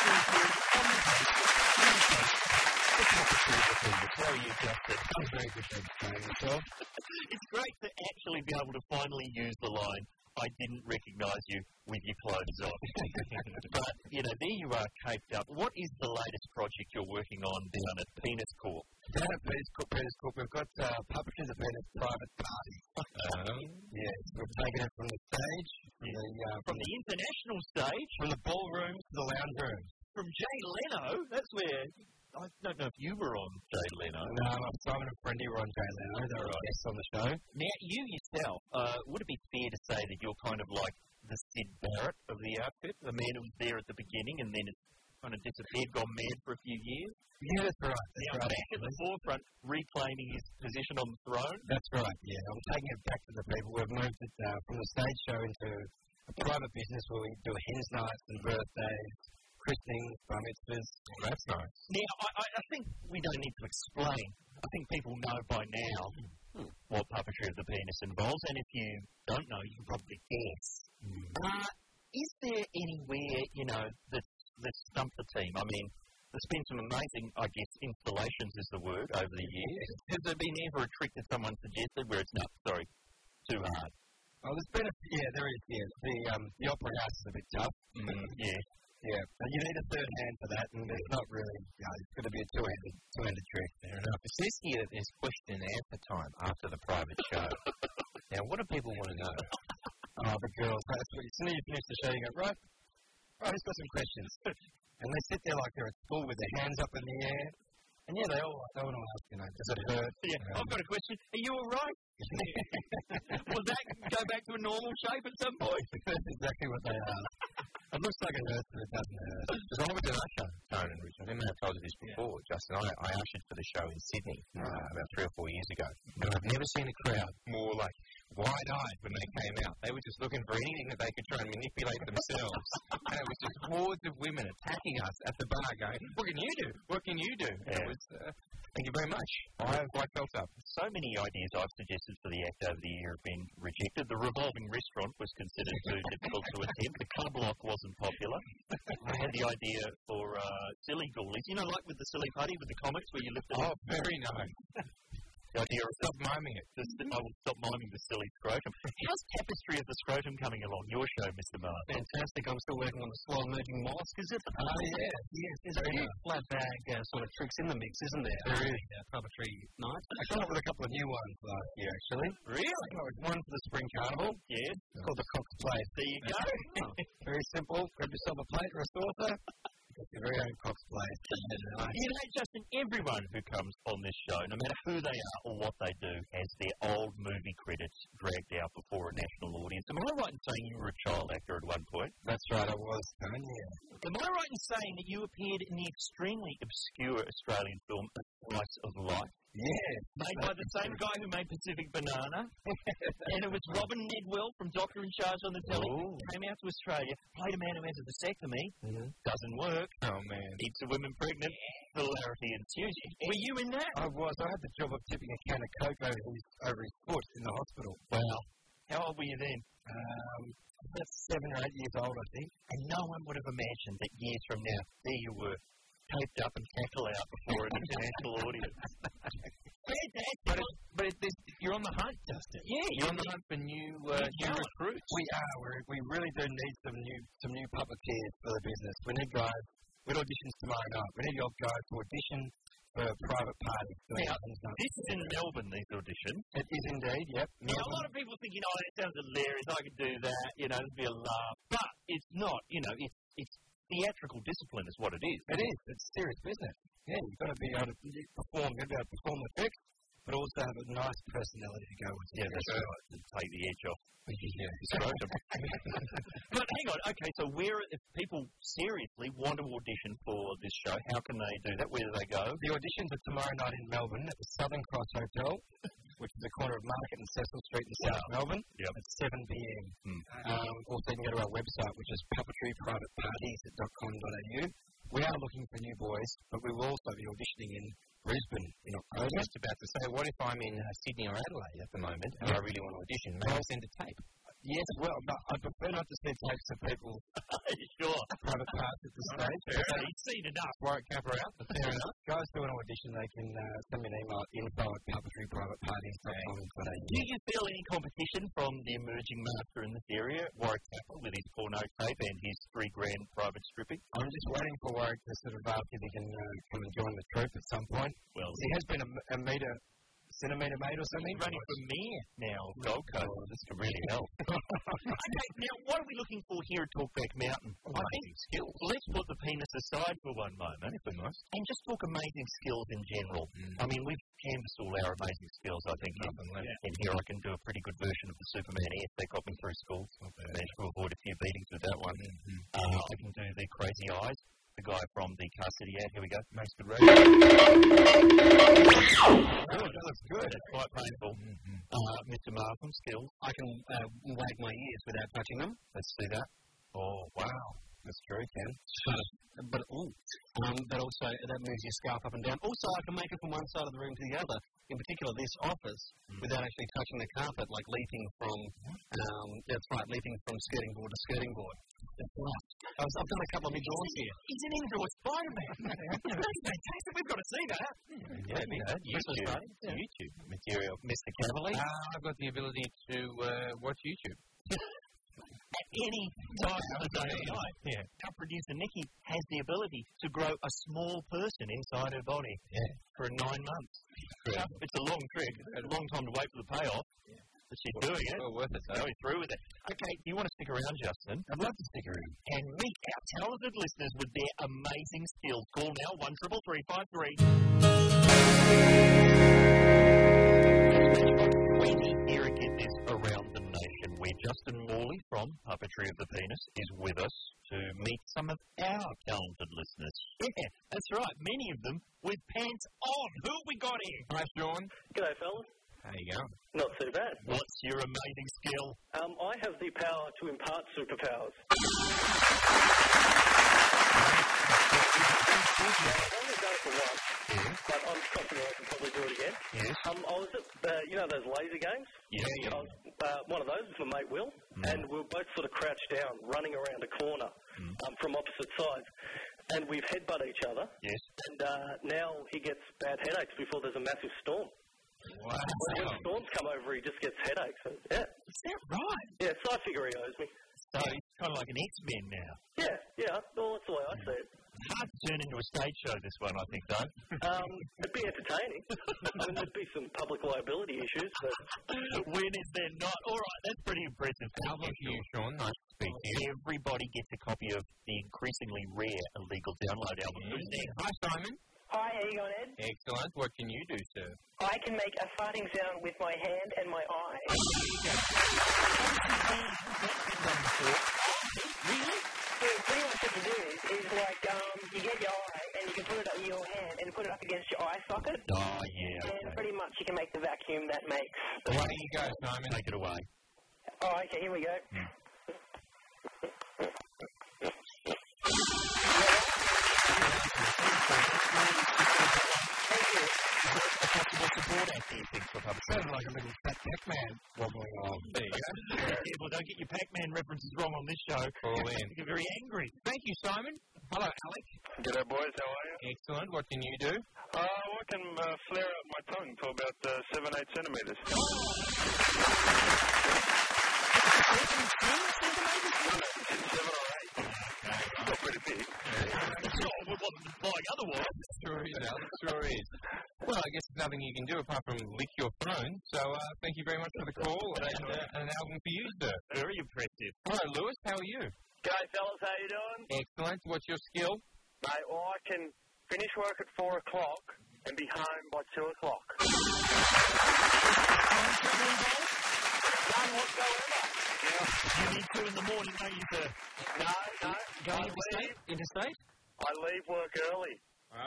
[SPEAKER 1] How are you, Justin?
[SPEAKER 9] I'm very good, thanks, Tony. Yourself?
[SPEAKER 1] It's great to actually be able to finally use the line, I didn't recognise you with your clothes on. But, you know, there you are caped up. What is the latest project you're working on down at Penis Corp?
[SPEAKER 9] Down at Penis Corp, Penis Corp we've got uh, Puppetry the Penis Private Party. Um, yes, we've taken it from the stage, from,
[SPEAKER 1] yeah.
[SPEAKER 9] the, uh,
[SPEAKER 1] from the international stage,
[SPEAKER 9] from the ballroom to the lounge room.
[SPEAKER 1] From Jay Leno, that's where... I don't know if you were on Jay Leno.
[SPEAKER 9] No, Simon and Friendy were on Jay Leno. They were right. guests on the show.
[SPEAKER 1] Now, you yourself, uh, would it be fair to say that you're kind of like the Sid Barrett of the outfit, the man who was there at the beginning and then it's kind of disappeared, gone mad for a few years?
[SPEAKER 9] Yeah, that's right. That's
[SPEAKER 1] now,
[SPEAKER 9] right.
[SPEAKER 1] back at the forefront, reclaiming his position on the throne?
[SPEAKER 9] That's right, yeah. I'm taking it back to the people. We've moved it uh, from the stage show into a private business where we do hens nights and birthdays, christenings, bar mitzvahs.
[SPEAKER 1] Oh, that's nice. Now, I, I think we don't need to explain. I think people know by now hmm. what puppetry of the penis involves, and if you don't know, you can probably guess. Mm. Uh, is there anywhere, you know, that's, that's stumped the team? I mean, there's been some amazing, I guess, installations is the word, over the years. Has there been ever a trick that someone suggested where it's not, sorry, too hard?
[SPEAKER 9] Oh, there's been a, yeah, there is, yeah. The, um, the opera house is a bit tough.
[SPEAKER 1] Mm, yeah.
[SPEAKER 9] Yeah, and you need a third hand for that, and it's not really, you know, it's going to be a two-handed, two-handed trick. Fair enough.
[SPEAKER 2] It says here that there's question and answer time after the private show. Now, what do people want to know?
[SPEAKER 9] Oh, the girls. That's what, as soon as you finish the show, you go, right, right, who's got some questions? And they sit there like they're at school with their hands up in the air. And yeah, they all, they all ask, you know, does it hurt?
[SPEAKER 1] Yeah, um, I've got a question. Are you all right? Will that go back to a normal shape at some point?
[SPEAKER 9] That's exactly what they are. It looks like it hurts, but it doesn't hurt.
[SPEAKER 2] Because I was an usher, Tone and Richard. I may have told you this before, yeah. Justin. I, I ushered for the show in Sydney uh, about three or four years ago. And I've never seen a crowd more like wide-eyed when they came out. They were just looking for anything that they could try and manipulate themselves. And it was just hordes of women attacking us at the bar going, what can you do? What can you do? Yeah. It was, uh, thank you very much. I quite felt up.
[SPEAKER 1] So many ideas I've suggested for the act over the year have been rejected. The revolving restaurant was considered too difficult to attempt. The club lock wasn't popular. I had the idea for uh, silly ghoulies. You know, like with the silly putty with the comics where you lift it
[SPEAKER 2] Oh,
[SPEAKER 1] up.
[SPEAKER 2] very nice.
[SPEAKER 1] The idea of
[SPEAKER 2] stop miming it.
[SPEAKER 1] The, I will stop miming the silly scrotum. How's Tapestry of the Scrotum coming along? Your show, Mister Mars.
[SPEAKER 3] Fantastic. I'm still working on the slow moving mosque, is it?
[SPEAKER 9] Oh, uh, yeah.
[SPEAKER 3] Yes. There's a few flat bag uh, sort of tricks in the mix, isn't there?
[SPEAKER 9] There is.
[SPEAKER 3] Uh, puppetry night.
[SPEAKER 9] I came up with a couple of new ones last year, actually.
[SPEAKER 1] Really?
[SPEAKER 9] One for the Spring Carnival.
[SPEAKER 1] Yes.
[SPEAKER 9] It's called the Cox Plate.
[SPEAKER 1] There you go.
[SPEAKER 9] Oh, very simple. Grab yourself a plate or a saucer. Your very own Cox Plate.
[SPEAKER 1] You know, Justin, everyone who comes on this show, no matter who they are or what they do, has their old movie credits dragged out before a national audience. Am I right in saying you were a child actor at one point?
[SPEAKER 9] That's right, I was. Yeah.
[SPEAKER 1] Am I right in saying that you appeared in the extremely obscure Australian film A Slice of Life?
[SPEAKER 9] Yeah.
[SPEAKER 1] Made by the same guy who made Pacific Banana. And it was Robin Nedwell from Doctor in Charge on the telly.
[SPEAKER 9] Ooh.
[SPEAKER 1] Came out to Australia, played a man who has a vasectomy.
[SPEAKER 9] Mm-hmm.
[SPEAKER 1] Doesn't work.
[SPEAKER 2] Oh, man.
[SPEAKER 1] Eats a woman pregnant. Hilarity ensues. Were you in that?
[SPEAKER 9] I was. I had the job of tipping a can of Coke over his, over his foot in the hospital.
[SPEAKER 1] Wow. How old were you then?
[SPEAKER 9] Um, about seven or eight years old, I think.
[SPEAKER 1] And no one would have imagined that years from now, there you were, taped up and tackle out before an international audience. Fantastic.
[SPEAKER 2] But, it, but it, this, you're on the hunt, Justin.
[SPEAKER 1] Yeah,
[SPEAKER 2] you're on the hunt for new uh, new recruits.
[SPEAKER 9] We are. We're, we really do need some new some new puppeteers for the business. We need guys. We have auditions tomorrow night. We need your guys to audition for a private party.
[SPEAKER 1] Now, this is in Melbourne, these auditions.
[SPEAKER 9] It is indeed, yep.
[SPEAKER 1] Now, a lot of people think, you know, that sounds hilarious, I could do that, you know, it'd be a laugh. But it's not, you know, it's it's theatrical discipline is what it is.
[SPEAKER 9] It is. It's serious business. Yeah, you've got to be able to perform, you've got to be able to perform the tricks, but also have a nice personality to go with it.
[SPEAKER 1] Yeah, that's right. To take the edge off.
[SPEAKER 9] Yeah,
[SPEAKER 1] But hang on, okay, so where, if people seriously want to audition for this show, how can they do that? Where do they go?
[SPEAKER 9] The auditions are tomorrow night in Melbourne at the Southern Cross Hotel, which is the corner of Market and Cecil Street in South wow. Melbourne,
[SPEAKER 1] yep.
[SPEAKER 9] at seven p.m.
[SPEAKER 1] Hmm.
[SPEAKER 9] Um, also, you can go to our website, which is puppetry private parties dot com dot a u. We are looking for new boys, but we will also be auditioning in Brisbane in October.
[SPEAKER 2] I was just about to say, what if I'm in uh, Sydney or Adelaide at the moment and I really want to audition? May I send a tape?
[SPEAKER 9] Yes, well, but I prefer not to see tapes of people
[SPEAKER 1] Sure.
[SPEAKER 9] private parts at the stage.
[SPEAKER 1] Fair enough. You've seen enough.
[SPEAKER 9] Warwick Capper out, but fair enough. Guys do an audition, they can uh, send me an email at info at puppetry private parties dot com.
[SPEAKER 1] Do you feel any competition from the emerging master in this area, Warwick Capper, with his porno tape and his three grand private stripping?
[SPEAKER 9] I'm just waiting for Warwick to sort of ask if he can uh, come and join the troupe at some point.
[SPEAKER 1] Well,
[SPEAKER 9] he has been a, a meter, centimetre mate or something.
[SPEAKER 1] He's running for mayor now, Gold Coast. Oh, this could really help. Okay, now what are we looking for here at Talkback Mountain? Amazing skills. Let's put the penis aside for one moment, if we must, and just talk amazing skills in general. Mm. I mean, we've canvassed all our amazing skills, I think. Nothing left. Yeah. And here I can do a pretty good version of the Superman air they got me through school. Managed to avoid a few beatings with that one. Mm-hmm. Uh, I can do the crazy eyes. The guy from the Car City ad. Here we go. Makes good radio. Oh, that looks good. That's quite painful. Mm-hmm. Uh, Mister Markham, skills.
[SPEAKER 3] I can uh, wag my ears without touching them.
[SPEAKER 1] Let's see that. Oh, wow. That's true, Ken.
[SPEAKER 3] But, but, ooh, um, but also, that moves your scalp up and down. Also, I can make it from one side of the room to the other. In particular, this office, mm. without actually touching the carpet, like leaping from, um, that's right, leaping from skirting board to skirting board. That's right. I was, I've done a couple of big drawings here.
[SPEAKER 1] He's an indoor Spider-Man. That's fantastic. We've got to see that. Yeah, yeah, yeah. YouTube. Yeah. YouTube material. Mister Cavalier?
[SPEAKER 2] Uh, I've got the ability to uh, watch YouTube.
[SPEAKER 1] At any time of the day or night. Yeah. Our producer, Nikki, has the ability to grow a small person inside her body yeah. for nine months. Yeah. It's a long trick. A long time to wait for the payoff. Yeah. But she's well, doing it.
[SPEAKER 2] Well worth it.
[SPEAKER 1] So we're through with it. Okay, do you want to stick around, Justin?
[SPEAKER 9] I'd love to stick around.
[SPEAKER 1] And meet our talented listeners with their amazing skills. Call now, one triple three five three. twenty here again is around the nation, where Justin Morley from Puppetry of the Penis is with us to meet some of our talented listeners. Yeah, that's right. Many of them with pants on. Who have we got here?
[SPEAKER 2] Hi, Sean.
[SPEAKER 10] G'day, fellas.
[SPEAKER 2] How you going?
[SPEAKER 10] Not too bad.
[SPEAKER 1] What's your amazing skill?
[SPEAKER 10] Um, I have the power to impart superpowers. I've only done it for once, yes. but I'm confident I can probably do it again.
[SPEAKER 1] Yes.
[SPEAKER 10] Um, I was at, uh, you know those laser games?
[SPEAKER 1] Yeah. yeah.
[SPEAKER 10] I was, uh, one of those with my mate Will, mm. and we were both sort of crouched down, running around a corner mm. um, from opposite sides. And we've headbutted each other.
[SPEAKER 1] Yes.
[SPEAKER 10] And uh, now he gets bad headaches before there's a massive storm.
[SPEAKER 1] Wow.
[SPEAKER 10] When storms come over, he just gets headaches. So, yeah.
[SPEAKER 1] Is that right?
[SPEAKER 10] Yeah, so I figure he owes me.
[SPEAKER 1] So he's kind of like an X-Men now.
[SPEAKER 10] Yeah, yeah. Well, that's the way I see it.
[SPEAKER 1] Hard to turn into a stage show, this one, I think, though.
[SPEAKER 10] Um, it'd be entertaining. I mean, there'd be some public liability issues, but...
[SPEAKER 1] When is there not? All right, that's pretty impressive.
[SPEAKER 2] How about you, Sean? Nice to speak to you.
[SPEAKER 1] Everybody gets a copy of the increasingly rare illegal download album.
[SPEAKER 2] Mm. Who's there? Hi, Simon.
[SPEAKER 11] Hi, how you going, Ed?
[SPEAKER 2] Excellent. What can you do, sir?
[SPEAKER 11] I can make a farting sound with my hand and my eye.
[SPEAKER 1] Really?
[SPEAKER 11] So pretty much what you do is, is like, um, you get your eye and you can put it up your hand and put it up against your eye socket.
[SPEAKER 1] Oh, yeah.
[SPEAKER 11] And
[SPEAKER 1] okay.
[SPEAKER 11] pretty much you can make the vacuum that makes.
[SPEAKER 2] Away you go, Simon.
[SPEAKER 1] Take it away.
[SPEAKER 11] Oh, okay, here we go.
[SPEAKER 1] Mm.
[SPEAKER 9] Sounded like a little fat Pac-Man wobbling along.
[SPEAKER 1] There you go. Yeah, well, don't get your Pac-Man references wrong on this show.
[SPEAKER 2] All in.
[SPEAKER 1] You get very angry.
[SPEAKER 2] Thank you, Simon. Hello, Alec.
[SPEAKER 12] G'day, boys. How are you?
[SPEAKER 2] Excellent. What can you do?
[SPEAKER 12] Uh, I can uh, flare out my tongue to about uh, seven, eight centimetres.
[SPEAKER 1] Oh.
[SPEAKER 12] Seven or eight. It's not pretty big.
[SPEAKER 1] Sure, we wasn't implying otherwise.
[SPEAKER 2] Sure is, Alex. Sure is. Well, I guess there's nothing you can do apart from lick your phone. So, uh, thank you very much for the call and uh, an album for you, sir.
[SPEAKER 1] Very impressive.
[SPEAKER 2] Hello, Lewis. How are you?
[SPEAKER 12] G'day, fellas. How you doing?
[SPEAKER 2] Excellent. What's your skill?
[SPEAKER 12] Mate, well, I can finish work at four o'clock and be home by two o'clock. None whatsoever.
[SPEAKER 1] Yeah. You need two in the morning, don't you, sir?
[SPEAKER 12] No, no.
[SPEAKER 1] Go interstate? Interstate?
[SPEAKER 12] I leave work early.
[SPEAKER 1] Ah.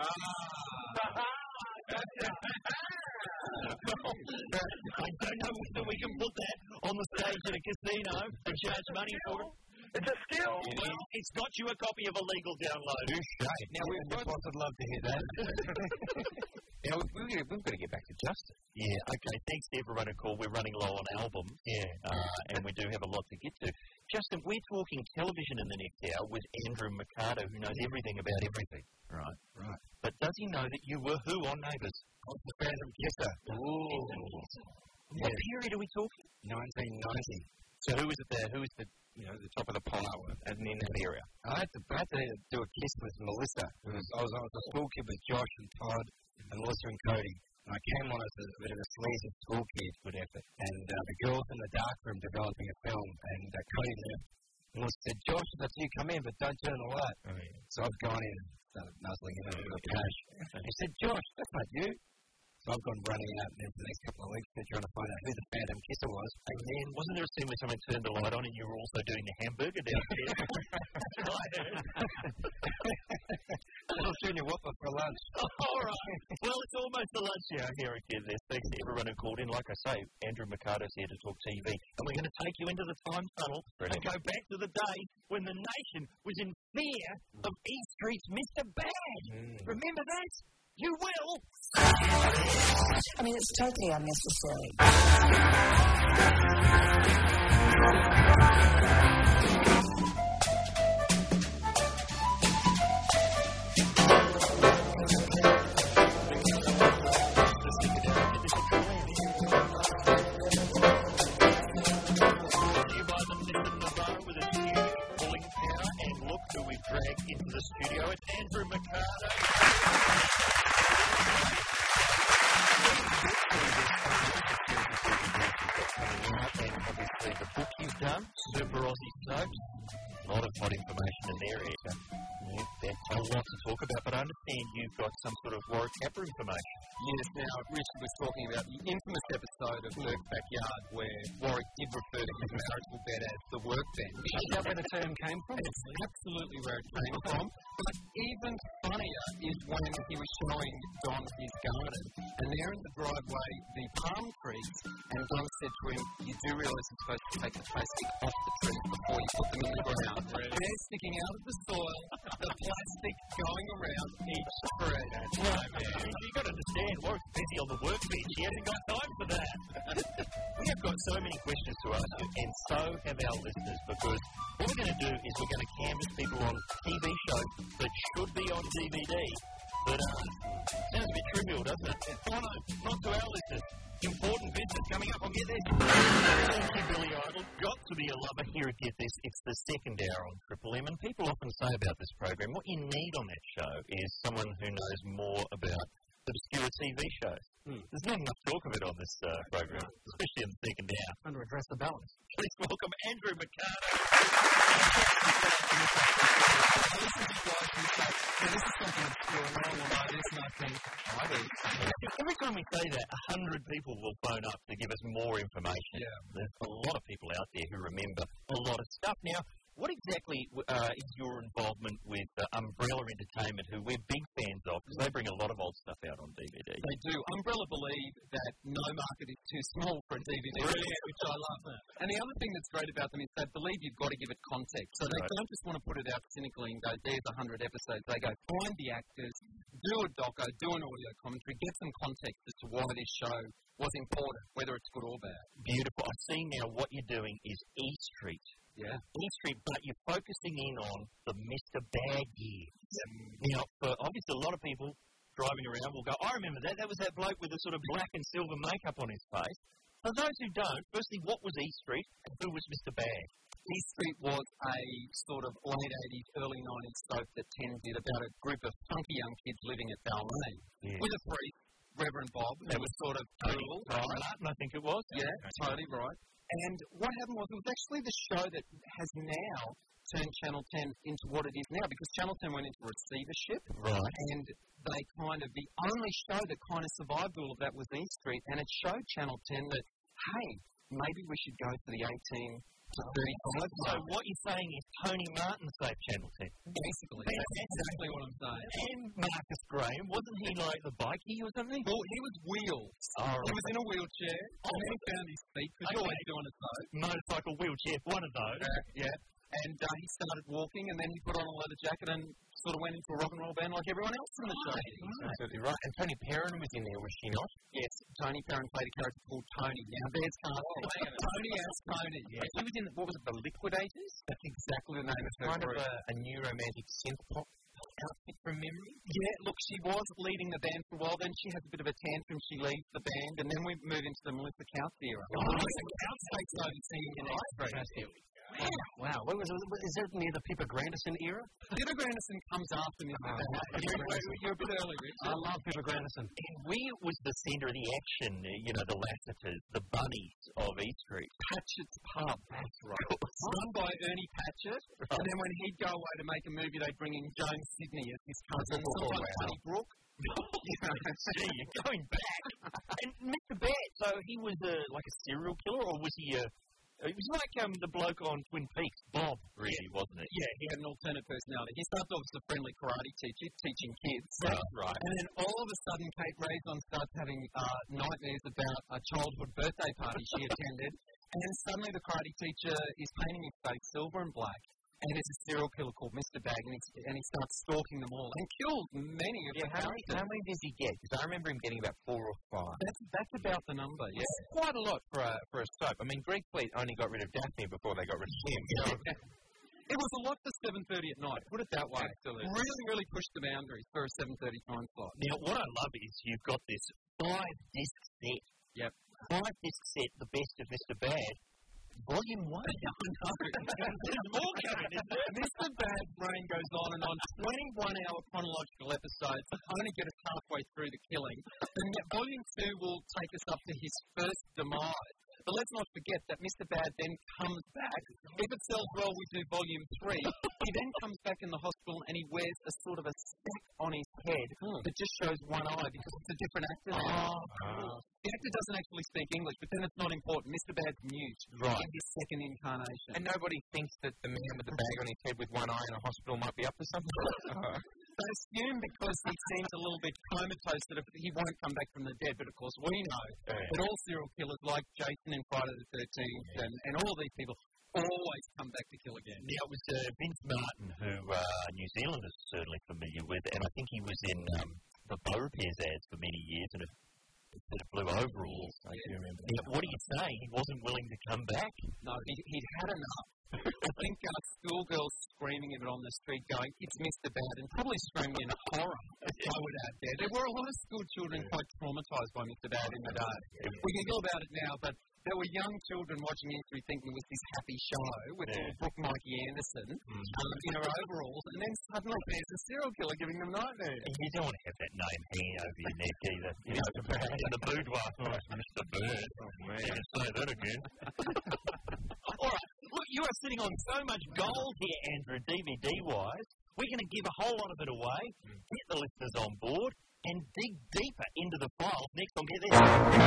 [SPEAKER 1] I don't know whether we can put that on the stage at a casino and charge money for it.
[SPEAKER 12] It's a skill.
[SPEAKER 1] Well, it's got you a copy of a legal download.
[SPEAKER 2] Now, we've both...
[SPEAKER 9] I'd love to hear that. Yeah, we've, we've, got to, we've got to get back to Justin.
[SPEAKER 1] Yeah, okay. Thanks to everyone who called. We're running low on albums.
[SPEAKER 9] Yeah.
[SPEAKER 1] Uh, and we do have a lot to get to. Justin, we're talking television in the next hour with Andrew Mercado, who knows everything about everything. Right.
[SPEAKER 9] Right.
[SPEAKER 1] But does he know that you were who on Neighbours?
[SPEAKER 9] I was the Phantom Kisser.
[SPEAKER 1] Ooh. What
[SPEAKER 9] Yeah.
[SPEAKER 1] period are we talking?
[SPEAKER 9] nineteen ninety.
[SPEAKER 1] So who was it there? Who was the, you know, the top of the pile and in that area?
[SPEAKER 9] I had to, I had to do a kiss with Melissa. It was, I, was, I was a school kid with Josh and Todd and Melissa and Cody. And I came on as a bit of a sleazy school kid. Good effort. And uh, the girls in the dark room developing a film. And uh, Cody left. And Melissa said, Josh, that's you, come in, but don't turn the light.
[SPEAKER 1] Oh, yeah.
[SPEAKER 9] So I've gone in and started nuzzling him into a cash. And he said, Josh, that's not you. So I've gone running out, and then for the next couple of weeks, they're trying to find out who the Phantom Kisser was.
[SPEAKER 1] And then, wasn't there a scene where someone turned the light on and you were also doing the hamburger downstairs? That's what I heard.
[SPEAKER 9] Little Junior Whopper for lunch.
[SPEAKER 1] All right. Well, it's almost the lunch hour here at Get This. Thanks to everyone who called in. Like I say, Andrew Mercado's here to talk T V. And we're going to take you into the time tunnel and go back to the day when the nation was in fear of E Street's Mister Bad.
[SPEAKER 9] Mm.
[SPEAKER 1] Remember that? You will.
[SPEAKER 8] I mean, it's totally unnecessary.
[SPEAKER 1] Who we've dragged into the studio. It's Andrew Mercado. And obviously the book you've done, Super Aussie Soaps, a lot of hot information in there. That's a lot to talk about, but I understand you've got some sort of Warwick Capper information.
[SPEAKER 13] Yes, now Richard was talking about the infamous episode of Burke's Backyard where Warwick did refer to his marital bed as the workbench. Is that where the term came from? It's absolutely where it came from. But even funnier is when he was showing Don his garden, and there in the driveway, the palm trees, and Don said to him, you do realise you're supposed to take the plastic off the trees before you put them in the ground. They're sticking out of the soil, the plastic going around each tree.
[SPEAKER 1] That's right, man. You've got to understand, Warwick's busy on the workbench. He hasn't got time for that. We have got so many questions to ask you, and so have our listeners, because what we're going to do is we're going to canvass people on T V shows that should be on D V D. But uh, sounds a bit trivial, doesn't it? Oh no, not to our listeners. Important business coming up. I'll get this. Thank you, Billy Idol. Got to be a lover here at Get This. It's the second hour on Triple M, and people often say about this program, what you need on that show is someone who knows more about obscure T V shows. Hmm. There's not enough talk of it on this uh, program, especially in the second hour.
[SPEAKER 3] Trying to address the balance.
[SPEAKER 1] Please welcome Andrew Mercado.
[SPEAKER 13] This is something obscure, no one will know this, and I think, I do.
[SPEAKER 1] Every time we say that, a hundred people will phone up to give us more information.
[SPEAKER 13] Yeah.
[SPEAKER 1] There's a lot of people out there who remember a lot of stuff. Now, what exactly uh, is your involvement with uh, Umbrella Entertainment, who we're big fans of, because they bring a lot of old stuff out on D V D?
[SPEAKER 13] They do. Umbrella believe that no market is too small for a D V D, which I love. And the other thing that's great about them is they believe you've got to give it context. So they right. don't just want to put it out cynically and go, there's a hundred episodes. They go, find the actors, do a doco, do an audio commentary, get some context as to why this show was important, whether it's good or bad.
[SPEAKER 1] Beautiful. I see now what you're doing is E Street.
[SPEAKER 13] Yeah.
[SPEAKER 1] E Street, but you're focusing in on the Mister Bad year.
[SPEAKER 13] Yep.
[SPEAKER 1] Now, for obviously a lot of people driving around will go, I remember that. That was that bloke with the sort of black and silver makeup on his face. For those who don't, firstly, what was E Street and who was Mister Bad?
[SPEAKER 13] E Street was a sort of late eighties, early nineties soap that Ten did about a group of funky young kids living at Balmain
[SPEAKER 1] yeah.
[SPEAKER 13] with a priest, Reverend Bob, who was sort of cool.
[SPEAKER 1] Right, Martin, I think it was.
[SPEAKER 13] Yeah, okay. Totally right. And what happened was it was actually the show that has now turned Channel ten into what it is now, because Channel ten went into receivership.
[SPEAKER 1] Right.
[SPEAKER 13] And they kind of, the only show that kind of survived all of that was E Street, and it showed Channel ten that, hey, maybe we should go for the eighteen to thirty-five.
[SPEAKER 1] So what you're saying is Tony Martin saved Channel ten?
[SPEAKER 13] Basically. That's exactly what I'm saying.
[SPEAKER 1] And Marcus Graham, wasn't he like the bikie or something?
[SPEAKER 13] Well, he was wheels.
[SPEAKER 1] Oh, right.
[SPEAKER 13] He was in a wheelchair, and then he found his feet, because you're always doing it though.
[SPEAKER 1] Motorcycle, wheelchair, one of those.
[SPEAKER 13] Uh, yeah. and uh, he started walking, and then he put on a leather jacket and sort of went into a rock and roll band like everyone else in the show.
[SPEAKER 2] Right. Absolutely right. And Tony Perrin was in there, was she not?
[SPEAKER 13] Yes, Tony Perrin played a character called Tony. Now there's casting. Oh, Tony as Tony.
[SPEAKER 2] Yeah. She was in, what was it, The Liquidators?
[SPEAKER 13] That's exactly the name of her
[SPEAKER 2] Kind
[SPEAKER 13] group.
[SPEAKER 2] of a, a new romantic synth pop outfit from memory.
[SPEAKER 13] Yeah, look, she was leading the band for a while. Then she has a bit of a tantrum. She leaves the band, and then we move into the Melissa Couch era. Oh, Melissa Couch takes over singing in X-Ray.
[SPEAKER 2] Wow. Wow. What was it? Is that near the Pippa Grandison era?
[SPEAKER 13] Pippa Grandison comes after me. Oh, you're, you're a bit early, Richard.
[SPEAKER 2] I love Pippa Grandison.
[SPEAKER 1] And where was the centre of the action, you know, the Lassiters, the bunnies of East Street?
[SPEAKER 13] Patchett's Pub. That's right. Run by Ernie Patchett. And then when he'd go away to make a movie, they'd bring in Joan Sidney as his cousin.
[SPEAKER 1] Oh,
[SPEAKER 13] sometimes
[SPEAKER 1] wow.
[SPEAKER 13] Tony Brooke.
[SPEAKER 1] Gee, you're going back. And Mister Bad, so he was a, like a serial killer, or was he a... It was like um, the bloke on Twin Peaks, Bob, really, yeah. wasn't it?
[SPEAKER 13] Yeah, he had an alternate personality. He started off as a friendly karate teacher, teaching kids.
[SPEAKER 1] Right, right.
[SPEAKER 13] And then all of a sudden, Kate Razon starts having uh, nightmares about a childhood birthday party she attended. And then suddenly the karate teacher is painting his face silver and black. And there's a serial killer called Mister Bag, and he, and he starts stalking them all and kills many of
[SPEAKER 2] yeah,
[SPEAKER 13] the
[SPEAKER 2] how, many, how many does he get? Because I remember him getting about four or five.
[SPEAKER 13] That's, that's about the number, yeah.
[SPEAKER 2] It's quite a lot for a, for a soap. I mean, Greg Fleet only got rid of Daphne before they got rid of him. You know?
[SPEAKER 13] It was a lot for seven thirty at night, put it that way. Absolutely. Really, really pushed the boundaries for a seven thirty time slot.
[SPEAKER 1] Now, what I love is you've got this five-disc set.
[SPEAKER 13] Yep.
[SPEAKER 1] Five-disc set, the best of Mister Bad. Volume one.
[SPEAKER 13] There's more coming, isn't there? Mister Bad's brain goes on and on. twenty-one hour chronological episodes that only get us halfway through the killing. And yet volume two will take us up to his first demise. But let's not forget that Mister Bad then comes back. If it sells well, we do volume three. He then comes back in the hospital and he wears a sort of a stick on his head hmm. that just shows one eye because it's a different actor now. Oh. The actor doesn't actually speak English, but then it's not important. Mister Bad's mute
[SPEAKER 2] right.
[SPEAKER 13] in his second incarnation.
[SPEAKER 2] And nobody thinks that the man with the bag on his head with one eye in a hospital might be up to something? uh.
[SPEAKER 13] They assume because he seems a little bit comatose that he won't come back from the dead, but of course we know yeah. that all serial killers like Jason in Friday the thirteenth yeah. and, and all these people always come back to kill again.
[SPEAKER 1] Now, it was uh, Vince Martin, who uh, New Zealanders are certainly familiar with, and I think he was in um, the Bow Repairs ads for many years, and a set of blue overalls. I do remember. Now, what are you saying? He wasn't willing to come back?
[SPEAKER 13] No, he, he'd had enough. I think uh, schoolgirls screaming at it on the street going, it's Mister Bad, and probably screaming in horror, I would add there. There were a lot of school children quite traumatised by Mister Bad in the day. We can go about it now, but there were young children watching history thinking it was this happy show with yeah. little Brooke Mikey Anderson mm. um, in her overalls, and then suddenly there's a serial killer giving them nightmares.
[SPEAKER 1] And you don't want to have that name hanging over your neck either. You know, in the boudoir, oh, Mister Bird. Oh, man. You can say that again. All right. Look, you are sitting on so much gold here, Andrew, D V D-wise. We're going to give a whole lot of it away, get the listeners on board, and dig deeper into the files. Next on Get This.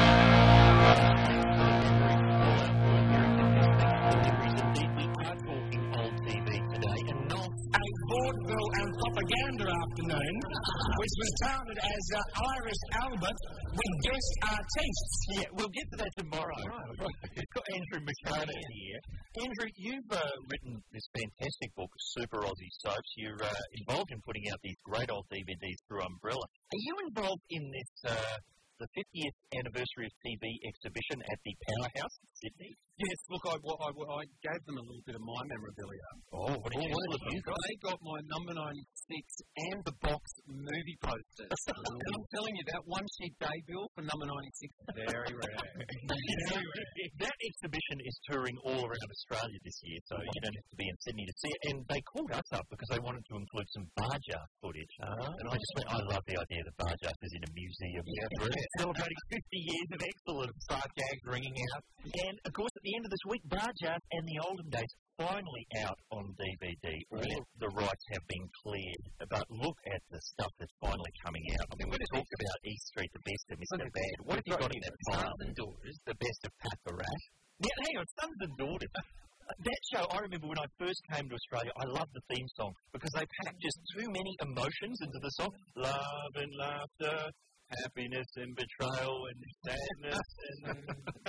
[SPEAKER 1] Indeed, we are talking old T V today, and not
[SPEAKER 14] a vaudeville and propaganda afternoon, which was touted as uh, Irish Albert with guest artists.
[SPEAKER 1] Yeah, we'll get to that tomorrow. Right. We've got Andrew McCartney here. Andrew, you've uh, written this fantastic book, Super Aussie Soaps. You're uh, involved in putting out these great old D V Ds through Umbrella. Are you involved in this, uh, the fiftieth anniversary of T V exhibition at the Powerhouse in Sydney?
[SPEAKER 13] Yes, look, I, I, I gave them a little bit of my memorabilia.
[SPEAKER 1] Oh, what did you, what
[SPEAKER 13] you got? They got my number ninety-six and the box movie posters. And I'm telling you, that one-sheet day bill for number ninety-six is very rare. Very rare.
[SPEAKER 1] That exhibition is touring all around Australia this year, so you don't have to be in Sydney to see it. And they called us up because they wanted to include some Barjar footage. Uh-huh. And I just went, I love the idea that Barjar is in a museum. Yeah, celebrating fifty years of excellence.
[SPEAKER 2] Start gags ringing out.
[SPEAKER 1] And, of course, at the end of this week, Barjar and the Olden Days finally out on D V D. All the rights have been cleared. But look at the stuff that's finally coming out. I mean, we've talked about East Street, the best of Mister Bad. What have you got in that file?
[SPEAKER 2] Sons and Daughters, the best of Pat the Rat.
[SPEAKER 1] Yeah, hang on, Sons and Daughters. That show, I remember when I first came to Australia, I loved the theme song because they packed just too many emotions into the song. Love and laughter, happiness and betrayal and sadness and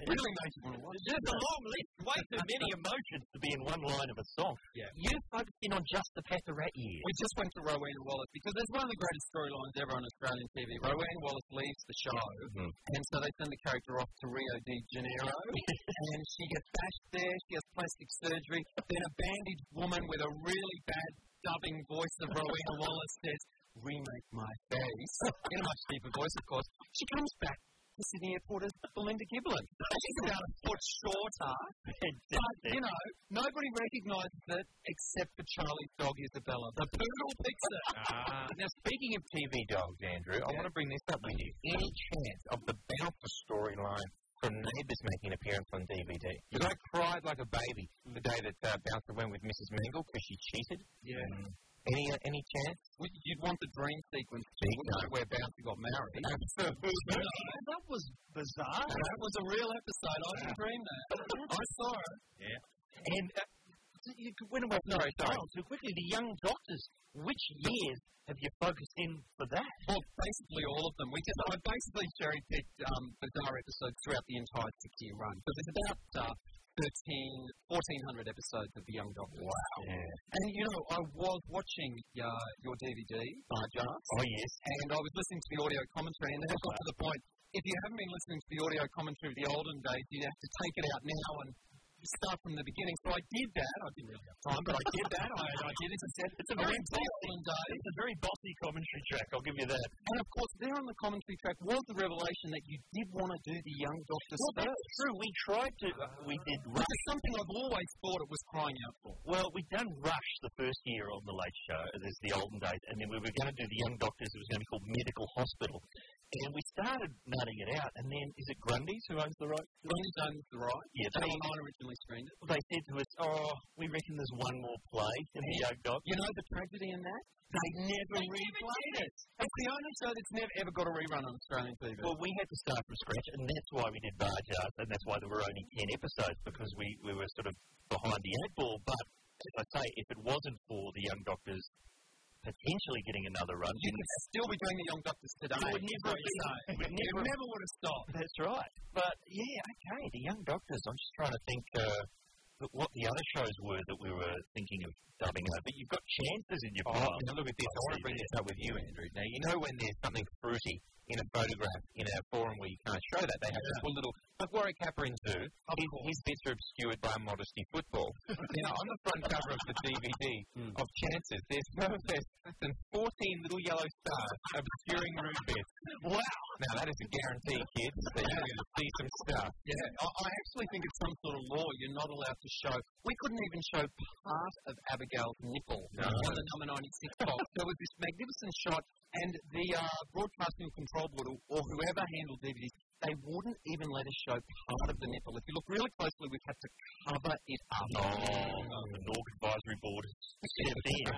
[SPEAKER 13] really makes you want to watch it.
[SPEAKER 1] There's a long list, way too many emotions to be in one line of a song.
[SPEAKER 13] Yeah.
[SPEAKER 1] You focused in on just the Patharat years.
[SPEAKER 13] We just went to Rowena Wallace because there's one of the greatest storylines ever on Australian T V. Rowena Wallace leaves the show,
[SPEAKER 1] Mm-hmm.
[SPEAKER 13] and so they send the character off to Rio de Janeiro, and she gets bashed there. She has plastic surgery. Then a bandaged woman with a really bad dubbing voice of Rowena Wallace says, "Remake my face," in a much deeper voice, of course. She comes back to Sydney Airport as Belinda Giblin. She's about a foot shorter, but, you know, nobody recognises it except for Charlie's dog, Isabella. The poodle picks it.
[SPEAKER 2] Ah. Now, speaking of T V dogs, Andrew, I want to bring this up with you. Any chance of the Bouncer storyline from Neighbours making an appearance on D V D? Because I cried like a baby the day that uh, Bouncer went with Missus Mangle because she cheated.
[SPEAKER 13] Yeah.
[SPEAKER 2] Um, any uh, any chance?
[SPEAKER 13] Well, you'd want the dream sequence, you know, where Bouncer got married.
[SPEAKER 2] Absolutely.
[SPEAKER 13] That was bizarre. That was a real episode. I didn't dream that. I saw it.
[SPEAKER 1] Yeah. And uh, you could win away from
[SPEAKER 2] Sorry, sorry.
[SPEAKER 1] too quickly. The Young Doctors. Which years have you focused in for that?
[SPEAKER 13] Well, basically all of them. We just, I basically cherry-picked um, bizarre episodes throughout the entire six-year run. So there's about uh, thirteen, fourteen hundred episodes of The Young Doctors.
[SPEAKER 2] Wow.
[SPEAKER 13] Yeah. And, you know, I was watching uh, your D V D, Barjas.
[SPEAKER 1] Oh, yes.
[SPEAKER 13] And I was listening to the audio commentary, and then I got to the point, if you haven't been listening to the audio commentary of the olden days, you'd have to take it out now and start from the beginning. So I did that. I didn't really have time, but I did that. I, I did it. Said, it's a very bossy,
[SPEAKER 1] it's a very bossy commentary track. I'll give you that.
[SPEAKER 13] And of course, there on the commentary track was the revelation that you did want to do the Young Doctors.
[SPEAKER 1] Well, that's true. We tried to. Uh, we did.
[SPEAKER 13] Which is something I've always thought it was crying out for.
[SPEAKER 1] Well, we'd done Rush the first year on the Late Show. There's the olden days, and then we were going to do the Young Doctors. It was going to be called Medical Hospital. And we started nutting it out, and then, is it Grundy's who owns the rights?
[SPEAKER 13] Grundy's owns the rights.
[SPEAKER 1] Yeah,
[SPEAKER 13] they,
[SPEAKER 1] they,
[SPEAKER 13] nine originally screened it.
[SPEAKER 1] They said to us, oh, we reckon there's one more play in the Young Doctors.
[SPEAKER 13] You know the tragedy in that? They never replayed it. It's the only show that's never ever got a rerun on Australian T V.
[SPEAKER 1] Well, we had to start from scratch, and that's why we did Barjas, and that's why there were only ten episodes, because we, we were sort of behind the eight ball. But, as I say, if it wasn't for the Young Doctors potentially getting another run,
[SPEAKER 13] you could still be doing the Young Doctors today.
[SPEAKER 1] It would never be.
[SPEAKER 13] It never, never would have stopped.
[SPEAKER 1] That's right. But, yeah, okay, the Young Doctors. I'm just trying to think uh, what the other shows were that we were thinking of dubbing over. You've got chances in your
[SPEAKER 2] Oh,
[SPEAKER 1] pile.
[SPEAKER 2] now look at this. I want to bring this up with you, Andrew. Now, you know when there's something fruity in a photograph in our forum where you can't show that, they have to put little, like Warwick Capper in Zoo, his, his bits are obscured by Modesty Football. Now, on the front cover of the D V D of Chances, there's no less than fourteen little yellow stars obscuring rude bits. Wow. Now, that is a guarantee, kids, that you're going to see some stuff.
[SPEAKER 13] Yeah, I, I actually think it's some sort of law. You're not allowed to show. We couldn't even show part of Abigail's nipple
[SPEAKER 2] No.
[SPEAKER 13] on the number ninety-six box. There was this magnificent shot, and the uh, broadcasting control board, or, or whoever handled D V Ds, they wouldn't even let us show part of the nipple. If you look really closely, we've had to cover it up.
[SPEAKER 1] Oh, the Norg Advisory Board has stepped in.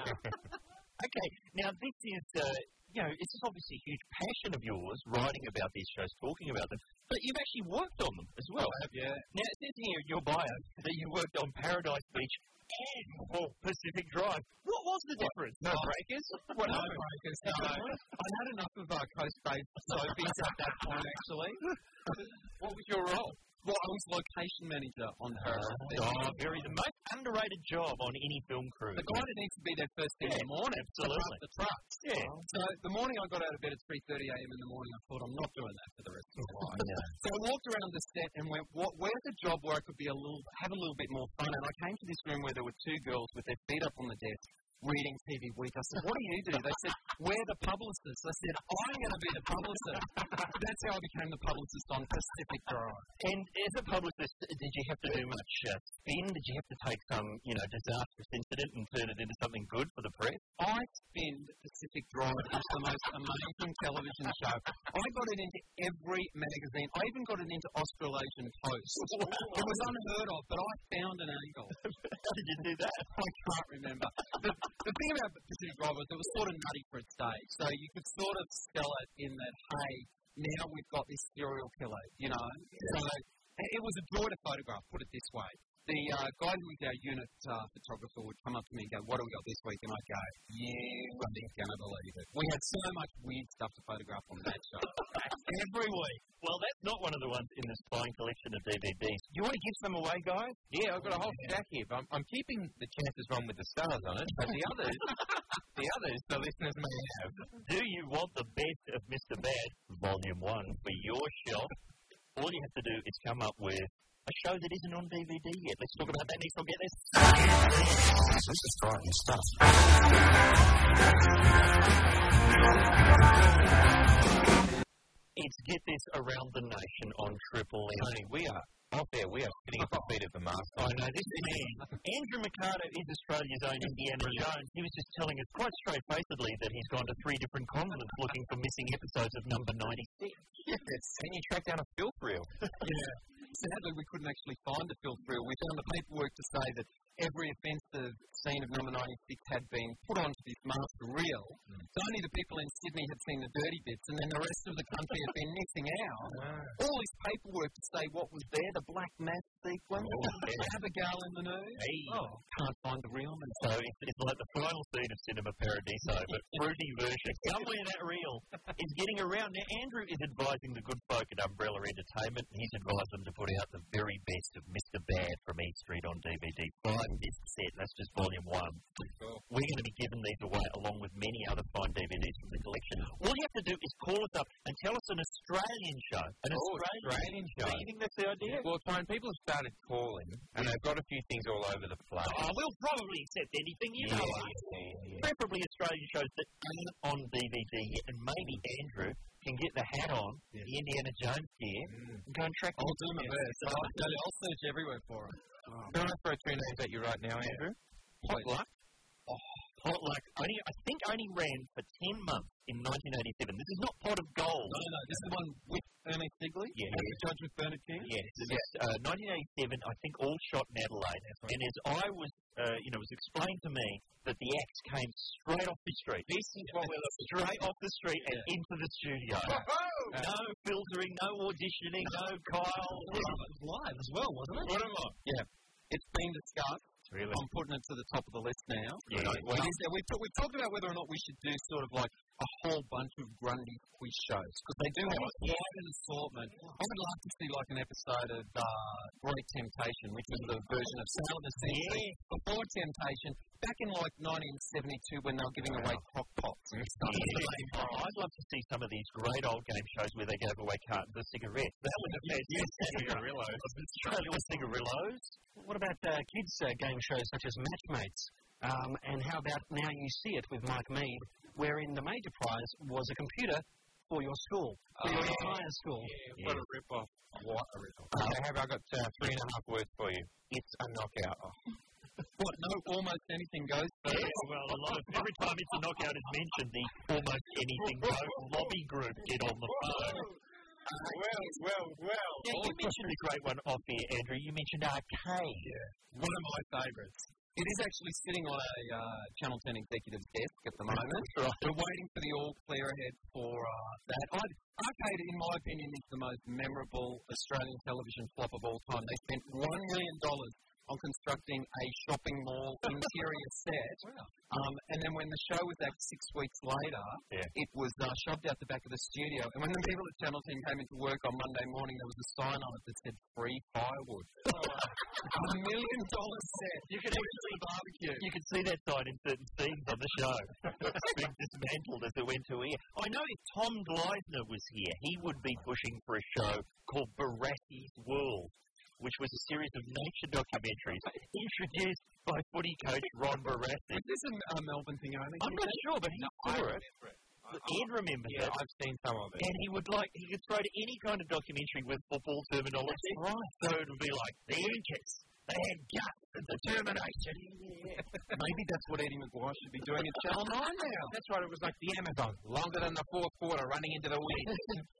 [SPEAKER 1] Okay, now this is, uh, you know, it's obviously a huge passion of yours, writing about these shows, talking about them, but you've actually worked on them as well.
[SPEAKER 13] I have, yeah.
[SPEAKER 1] Now, it says here in your bio that you worked on Paradise Beach and oh, Pacific Drive. What was the difference?
[SPEAKER 13] No
[SPEAKER 1] breakers?
[SPEAKER 13] What no breakers, no. I had enough of our coast-based soapies at that point, actually.
[SPEAKER 1] What was your role?
[SPEAKER 13] Well, I was location manager on Paradise Beach.
[SPEAKER 1] Oh, very the most underrated job on any film crew.
[SPEAKER 13] The guy that needs to be there first thing in the morning.
[SPEAKER 1] Absolutely.
[SPEAKER 13] The trucks.
[SPEAKER 1] Yeah.
[SPEAKER 13] So the morning I got out of bed at three thirty a.m. in the morning, I thought, I'm not doing that for the rest of my life.
[SPEAKER 1] No.
[SPEAKER 13] So I walked around the set and went, what, where's a job where I could be a little, have a little bit more fun? And I came to this room where there were two girls with their feet up on the desk, reading T V Week. I said, what do you do? They said, we're the publicists. I said, I'm going to be the publicist. That's how I became the publicist on Pacific Drive.
[SPEAKER 1] And as a publicist, did you have to do much uh, spin? Did you have to take some, you know, disastrous incident and turn it into something good for the press?
[SPEAKER 13] I spinned Pacific Drive into the most amazing television show. I got it into every magazine. I even got it into Australasian Post. It was unheard of, but I found an angle.
[SPEAKER 1] How did you do that?
[SPEAKER 13] I can't remember. The, the thing about Pacific Drive was it was sort of nutty for its day. So you could sort of sell it in that, hey, now we've got this serial killer, you know. So it was a joy to photograph, put it this way. the uh, guy who was our unit uh, photographer would come up to me and go, what do we got this week? And I'd go, you ain't going to believe it. We had so much weird stuff to photograph on that show. Every week.
[SPEAKER 1] Well, that's not one of the ones in this fine collection of D V Ds.
[SPEAKER 2] Do you want to give some away, guys? Yeah, I've got a whole stack here. But I'm, I'm keeping the chances wrong with the stars on it, but the others, the others, the listeners may have.
[SPEAKER 1] Do you want the best of Mister Bad, Volume one, for your shelf? All you have to do is come up with a show that isn't on D V D yet. Let's talk about that next. I'll get this.
[SPEAKER 6] This is frightening stuff.
[SPEAKER 1] It's Get This Around the Nation on Triple M.
[SPEAKER 2] Tony, we are out there. We are sitting at the feet of the master.
[SPEAKER 1] I know, this man, Andrew Mercado, is Australia's own Indiana Jones. He was just telling us quite straight-facedly that he's gone to three different continents looking for missing episodes of number ninety-six.
[SPEAKER 2] Yes, and you track down a filth reel.
[SPEAKER 13] Yeah. Sadly, we couldn't actually find a filth reel. We found the paperwork to say that every offensive scene of number ninety-six had been put onto this master reel. Mm. So only the people in Sydney had seen the dirty bits, and then the rest of the country had been missing out. Wow. All this paperwork to say what was there, the black mass sequence, oh, Abigail in the news.
[SPEAKER 1] Hey.
[SPEAKER 13] Oh, can't find the reel.
[SPEAKER 1] And so it's, it's like the final scene of Cinema Paradiso, but fruity version. Somewhere that reel is getting around. Now, Andrew is advising the good folk at Umbrella Entertainment. He's advised them to put out the very best of Mister Bad from E Street on D V D. Five disc set, that's just volume one. Cool. We're going to be giving these away along with many other fine D V Ds from the collection. All you have to do is call us up and tell us an Australian show. An
[SPEAKER 2] oh,
[SPEAKER 1] Australian,
[SPEAKER 2] Australian show.
[SPEAKER 1] Do you think that's the idea?
[SPEAKER 2] Well, Tone, people have started calling, and they've got a few things all over the place.
[SPEAKER 1] Oh, we'll probably accept anything, you
[SPEAKER 2] yeah,
[SPEAKER 1] know.
[SPEAKER 2] Yeah, yeah.
[SPEAKER 1] Preferably Australian shows that aren't on D V D yet, and maybe Andrew can get the hat on, yeah. the Indiana Jones gear, mm. and go and track them.
[SPEAKER 13] I'll do my best. I'll, I'll search everywhere for them.
[SPEAKER 2] Oh. Can I throw two names at you right now, Andrew? Potluck.
[SPEAKER 1] Oh, Potluck only, I think only ran for ten months in nineteen eighty-seven. This is not Pot of Gold.
[SPEAKER 13] No, no, no. This is the one with Ernest Stigley?
[SPEAKER 1] Yeah.
[SPEAKER 13] The Judge with Bernard King?
[SPEAKER 1] Yes. This is uh, nineteen eighty-seven, I think, all shot in Adelaide. Right. And as I was, uh, you know, it was explained to me that the acts came straight off the street.
[SPEAKER 2] This is what we're looking
[SPEAKER 1] straight off the street and yeah. into the studio.
[SPEAKER 2] Oh,
[SPEAKER 1] no filtering, no auditioning, no Kyle.
[SPEAKER 13] It was live as well, wasn't it?
[SPEAKER 2] What am I?
[SPEAKER 13] Yeah. It's been discussed.
[SPEAKER 1] Really?
[SPEAKER 13] I'm putting it to the top of the list now.
[SPEAKER 1] Yeah.
[SPEAKER 13] Well, well, we've, talk, we've talked about whether or not we should do sort of like a whole bunch of Grundy quiz shows, because they do have quite an assortment. I would like to see like an episode of uh, Great Temptation, which was the version of Sound of the Century yeah. before Temptation, back in like nineteen seventy-two when they were giving away crock pots and stuff.
[SPEAKER 1] Yeah. Oh, I'd love to see some of these great old game shows where they gave away cartons of cigarettes. That was a fantastic cigarillos. Australia with cigarillos.
[SPEAKER 3] What about uh, kids' uh, game shows such as Matchmates? Um, and how about Now You See It with Mike Mead, wherein the major prize was a computer for your school, for your
[SPEAKER 2] oh,
[SPEAKER 3] entire school.
[SPEAKER 2] Yeah, what yeah. a rip-off. What a rip-off. Uh, have I got uh, three and a half words for you? It's a knockout. Oh.
[SPEAKER 13] What, no, almost anything goes?
[SPEAKER 1] Yeah, well, a lot of, every time it's a knockout is mentioned, the almost anything goes lobby group get on the phone.
[SPEAKER 2] Uh, well, well, well.
[SPEAKER 1] Yeah, you mentioned a great one off here, Andrew. You mentioned Arcade.
[SPEAKER 13] Yeah, one of my favourites. It is actually sitting on a uh, Channel ten executive's desk at the moment. Right. We're waiting for the all clear ahead for uh, that. I'd, Arcade, in my opinion, is the most memorable Australian television flop of all time. They spent one million dollars on constructing a shopping mall interior set. Wow. Um, and then when the show was out six weeks later, yeah. it was uh, shoved out the back of the studio. And when the people at Channel ten came into work on Monday morning, there was a sign on it that said free firewood. Oh. A million dollar set.
[SPEAKER 1] You could actually barbecue. You could see that sign in certain scenes on the show. It's been dismantled as it went to air. I know if Tom Gleisner was here, he would be pushing for a show called Barassi's World, which was a series of nature documentaries introduced by footy coach Ron Barassi.
[SPEAKER 13] Is this a uh, Melbourne thing only?
[SPEAKER 1] I'm not sure, but he no, saw it. it. Ed remembers
[SPEAKER 2] yeah,
[SPEAKER 1] it.
[SPEAKER 2] I've seen some of it.
[SPEAKER 1] And he would like, he could throw to any kind of documentary with football terminology.
[SPEAKER 13] That's right.
[SPEAKER 1] So it would be like, the Incas, they had guts and determination.
[SPEAKER 13] Yeah. Maybe that's what Eddie McGuire should be doing at Channel nine now.
[SPEAKER 2] That's right, it was like the Amazon, longer than the fourth quarter, running into the wind.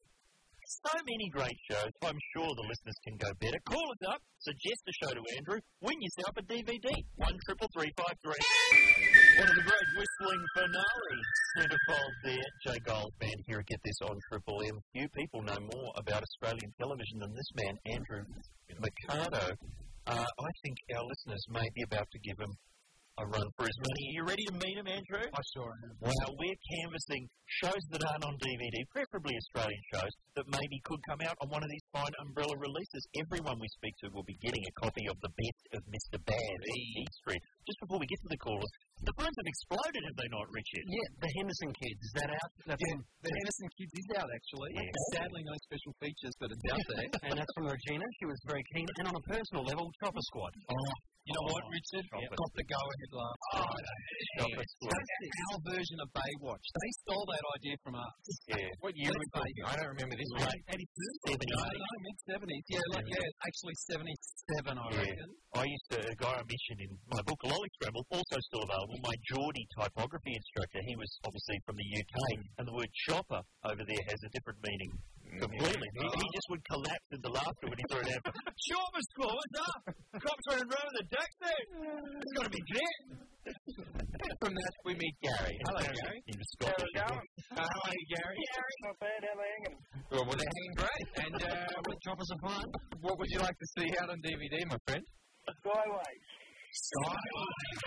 [SPEAKER 1] So many great shows. I'm sure the listeners can go better. Call us up, suggest a show to Andrew, win yourself a D V D. One triple three five three. One of the great whistling finale centerfold there. Jay Giles Band here at Get This on Triple M. Few people know more about Australian television than this man, Andrew Mercado. Uh, I think our listeners may be about to give him a run for his money. Are you ready to meet him, Andrew?
[SPEAKER 13] I sure am.
[SPEAKER 1] Well, we're canvassing shows that aren't on D V D, preferably Australian shows, that maybe could come out on one of these fine umbrella releases. Everyone we speak to will be getting a copy of The Best of Mister Bad, E Street. Just before we get to the callers, the phones have exploded, have they not, Richard?
[SPEAKER 3] Yeah, the Henderson Kids. Is that out? That's
[SPEAKER 13] Yeah,
[SPEAKER 3] from,
[SPEAKER 13] the Henderson Kids is out, actually.
[SPEAKER 1] Yes.
[SPEAKER 13] Sadly, no special features, but it's out there.
[SPEAKER 3] and that's from Regina. She was very keen. And on a personal level, Chopper Squad.
[SPEAKER 13] Oh, you know what, Richard?
[SPEAKER 1] Chopper.
[SPEAKER 13] Got the go-ahead last
[SPEAKER 1] Oh,
[SPEAKER 13] Friday.
[SPEAKER 1] Chopper Squad.
[SPEAKER 13] That's our version of Baywatch. They stole that idea from us.
[SPEAKER 1] Yeah.
[SPEAKER 2] What year was it? I don't remember this one.
[SPEAKER 13] eighty-two?
[SPEAKER 1] seventy.
[SPEAKER 13] No, no, mid-seventies. Yeah, like, yeah, actually seventy-seven, I
[SPEAKER 1] Yeah.
[SPEAKER 13] reckon.
[SPEAKER 1] I used to, a guy I mentioned in my book, Lolly Scramble, also still available, my Geordie typography instructor. He was obviously from the U K, and the word chopper over there has a different meaning completely. He, he just would collapse into laughter when he threw it out. Chopper Squad, what's up? Cops running around with a taxi. It's got to be Jet.
[SPEAKER 2] From that, we meet Gary. Hello, Gary.
[SPEAKER 1] He was Scottish.
[SPEAKER 12] How's it going?
[SPEAKER 2] Uh, how are you, Gary?
[SPEAKER 12] Gary, not bad. How they hanging?
[SPEAKER 2] Well, well, they're hanging great. And uh, what choppers are fun? What would you like to see out on D V D, my friend?
[SPEAKER 12] Skyways.
[SPEAKER 2] Skyways.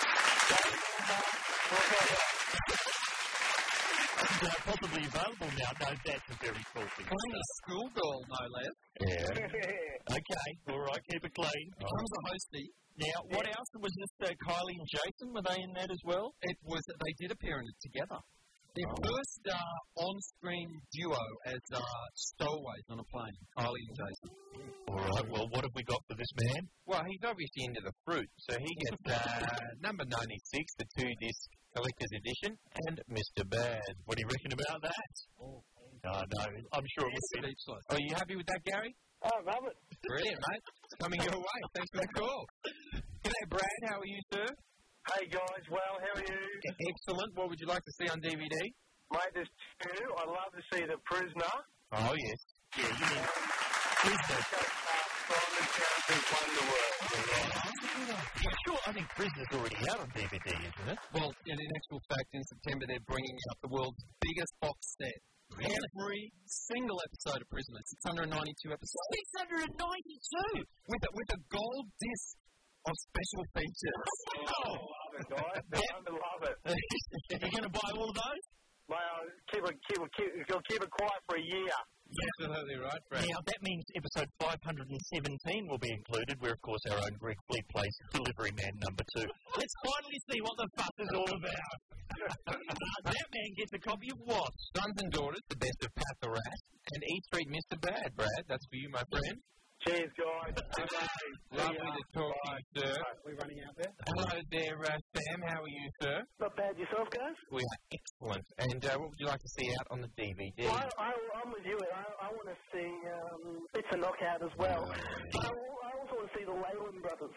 [SPEAKER 1] Uh, possibly available now. No, that's a very cool thing.
[SPEAKER 13] Playing a schoolgirl, no less.
[SPEAKER 1] Yeah. Okay, all right, keep it clean.
[SPEAKER 13] Becomes a hostie.
[SPEAKER 1] Now, what else? Was this uh, Kylie and Jason? Were they in that as well?
[SPEAKER 13] It was, they did appear in it together. Their
[SPEAKER 1] Oh.
[SPEAKER 13] first uh, on-screen duo as uh, stowaways on a plane, Kylie and Jason.
[SPEAKER 1] All right, well, what have we got for this man?
[SPEAKER 2] Well, he's obviously into the fruit, so he gets uh, number ninety-six, the two-disc collector's edition, and Mister Bad.
[SPEAKER 1] What do you reckon about that? Oh, no, no, I'm sure it was
[SPEAKER 13] Speechless.
[SPEAKER 2] Are you happy with that, Gary?
[SPEAKER 12] Oh, love it.
[SPEAKER 2] Brilliant, mate. It's coming your way. Thanks for the call. G'day, Brad. How are you, sir?
[SPEAKER 12] Hey, guys. Well, how are you?
[SPEAKER 2] Excellent. What would you like to see on D V D?
[SPEAKER 12] Mate, there's two. I'd love to see The Prisoner.
[SPEAKER 2] Oh, yes.
[SPEAKER 1] Yeah, you mean
[SPEAKER 12] Prisoner. Simon Townsend's Wonderworld.
[SPEAKER 1] Yeah, sure, I think Prisoner's already out on D V D, isn't it?
[SPEAKER 13] Well, in, in actual fact, in September, they're bringing out the world's biggest box set.
[SPEAKER 1] Really?
[SPEAKER 13] Every single episode of Prisoner. six hundred ninety-two episodes.
[SPEAKER 1] six hundred ninety-two!
[SPEAKER 13] With a, with a gold disc of special features.
[SPEAKER 12] Oh, love it, guys. I love it.
[SPEAKER 1] You're going to buy all of those?
[SPEAKER 12] Mate, I'll keep it, keep it, keep it, you'll keep it quiet for a year.
[SPEAKER 2] Absolutely right, Brad.
[SPEAKER 1] Now, that means episode five hundred seventeen will be included, where, of course, our own Greg Fleet plays Delivery Man number two. Let's finally see what the fuss is all about. That man gets a copy of what?
[SPEAKER 2] Sons and Daughters, the best of Pat the Rat, and E Street Mister Bad, Brad. That's for you, my friend.
[SPEAKER 12] Cheers, guys.
[SPEAKER 2] Lovely to talk to you, sir.
[SPEAKER 12] We're running out there.
[SPEAKER 2] Hello there, uh, Sam. How are you, sir?
[SPEAKER 12] Not bad yourself, guys?
[SPEAKER 2] We are excellent. And uh, what would you like to see out on the D V D?
[SPEAKER 12] Well, I, I, I'm with you. I, I want to see um, It's a Knockout as well. I, I also want to see the Leyland Brothers.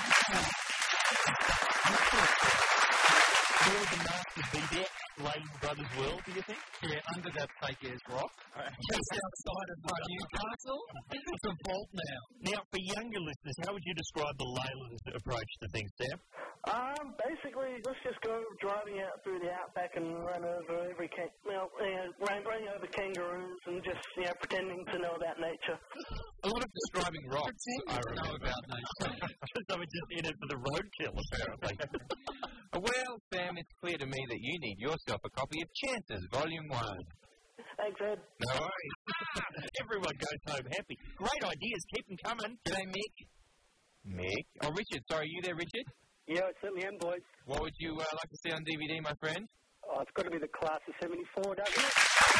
[SPEAKER 1] Will the Masters be there? Lane Brothers World, do you think?
[SPEAKER 13] Yeah, under that fake ass rock. Just outside of Newcastle. It's a vault now.
[SPEAKER 1] Now, for younger listeners, how would you describe the Leyland approach to things, Sam?
[SPEAKER 12] Um, basically, let's just go driving out through the outback and run over every can- well, uh, run, running over kangaroos and just, you know, pretending to know about nature.
[SPEAKER 2] A lot of describing rocks, I remember.
[SPEAKER 13] Know about nature.
[SPEAKER 1] Because I was just in it for the roadkill, apparently.
[SPEAKER 2] Well, Sam, it's clear to me that you need yourself a copy of Chances, Volume one.
[SPEAKER 12] Thanks, Ed.
[SPEAKER 2] No worries.
[SPEAKER 1] Everyone goes home happy. Great ideas, keep them coming.
[SPEAKER 2] G'day, Mick. Mick? Oh, Richard. Sorry, you there, Richard?
[SPEAKER 12] Yeah, I certainly am, boys.
[SPEAKER 2] What would you uh, like to see on D V D, my friend?
[SPEAKER 12] Oh, it's got to be the Class of seventy-four, doesn't it?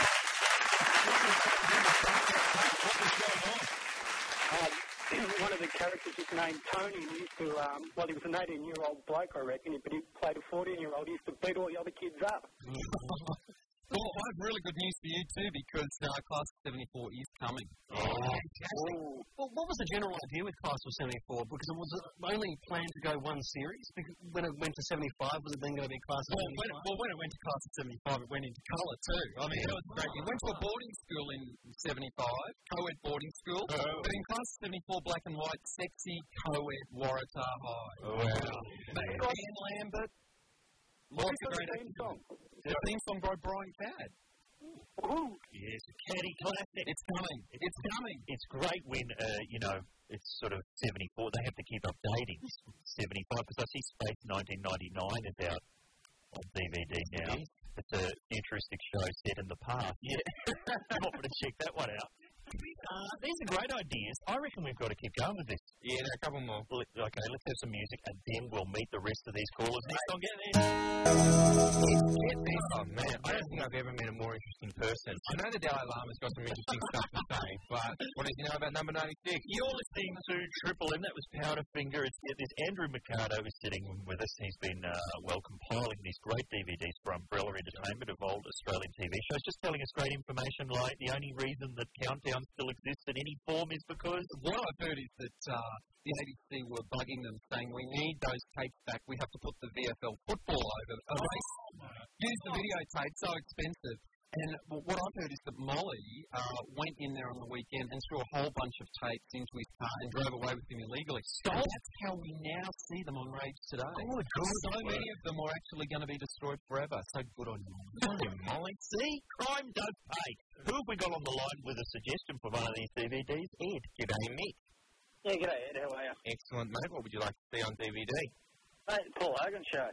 [SPEAKER 1] What was going on?
[SPEAKER 12] Um, one of the characters is named Tony, and he used to, um, well, he was an eighteen-year-old bloke, I reckon, but he played a fourteen-year-old. He used to beat all the other kids up.
[SPEAKER 13] Well, I have really good news for you too, because uh, Class of seventy-four is coming.
[SPEAKER 1] Oh,
[SPEAKER 3] fantastic. Well, what was the general idea with Class of seventy-four? Because it was only planned to go one series. Because when it went to seventy-five, was it then going to be Class of
[SPEAKER 13] Well,
[SPEAKER 3] seventy-five?
[SPEAKER 13] when, well, when it went to Class of seventy-five, it went into colour too. I mean, that was great. It went to a boarding school in seventy-five, co-ed boarding school.
[SPEAKER 2] Oh.
[SPEAKER 13] But in Class of seventy-four, black and white, sexy co-ed Waratah High.
[SPEAKER 2] Oh, wow.
[SPEAKER 13] Ian Lambert. Lots of great actors.
[SPEAKER 12] song?
[SPEAKER 13] The theme song by Brian Cadd.
[SPEAKER 12] Ooh.
[SPEAKER 1] yes, a caddy classic.
[SPEAKER 13] It's coming. It's coming.
[SPEAKER 1] It's great when, uh, you know, it's sort of seventy-four. They have to keep updating seventy-five because I see Space nineteen ninety-nine is out on D V D now. It's a futuristic show set in the past. Yeah. You want me to check that one out? Uh, these are great ideas. I reckon we've got to keep going with this.
[SPEAKER 2] Yeah, no, a couple more.
[SPEAKER 1] Well, okay, let's have some music and then we'll meet the rest of these callers next on Get This.
[SPEAKER 2] Get This. Oh, man, I don't think I've ever met a more interesting person. I know the Dalai Lama's got some interesting stuff to say, but what does he know about number ninety-six?
[SPEAKER 1] You're listening to Triple M. That was Powderfinger. It's Get This. Andrew Mercado is sitting with us. He's been, uh, well, compiling these great D V Ds for Umbrella Entertainment of old Australian T V shows. Just telling us great information like the only reason that Countdown still exists in any form is because
[SPEAKER 13] what I've heard is that uh, the A B C were bugging them saying we need those tapes back. We have to put the V F L football over. Erase, use the videotape, so expensive. And what I've heard is that Molly uh, went in there on the weekend and threw a whole bunch of tapes into his car and drove away with him illegally. So that's how we now see them on Rage today.
[SPEAKER 1] Oh, good.
[SPEAKER 13] So many of them are actually going to be destroyed forever. So good on you,
[SPEAKER 1] Molly. Molly. See, crime does pay. Who have we got on the line with a suggestion for one of these D V Ds? Ed. G'day, Mick.
[SPEAKER 10] Yeah, g'day, Ed. How are you?
[SPEAKER 2] Excellent, mate. What would you like to see on D V D?
[SPEAKER 10] Mate, Paul Hogan Show.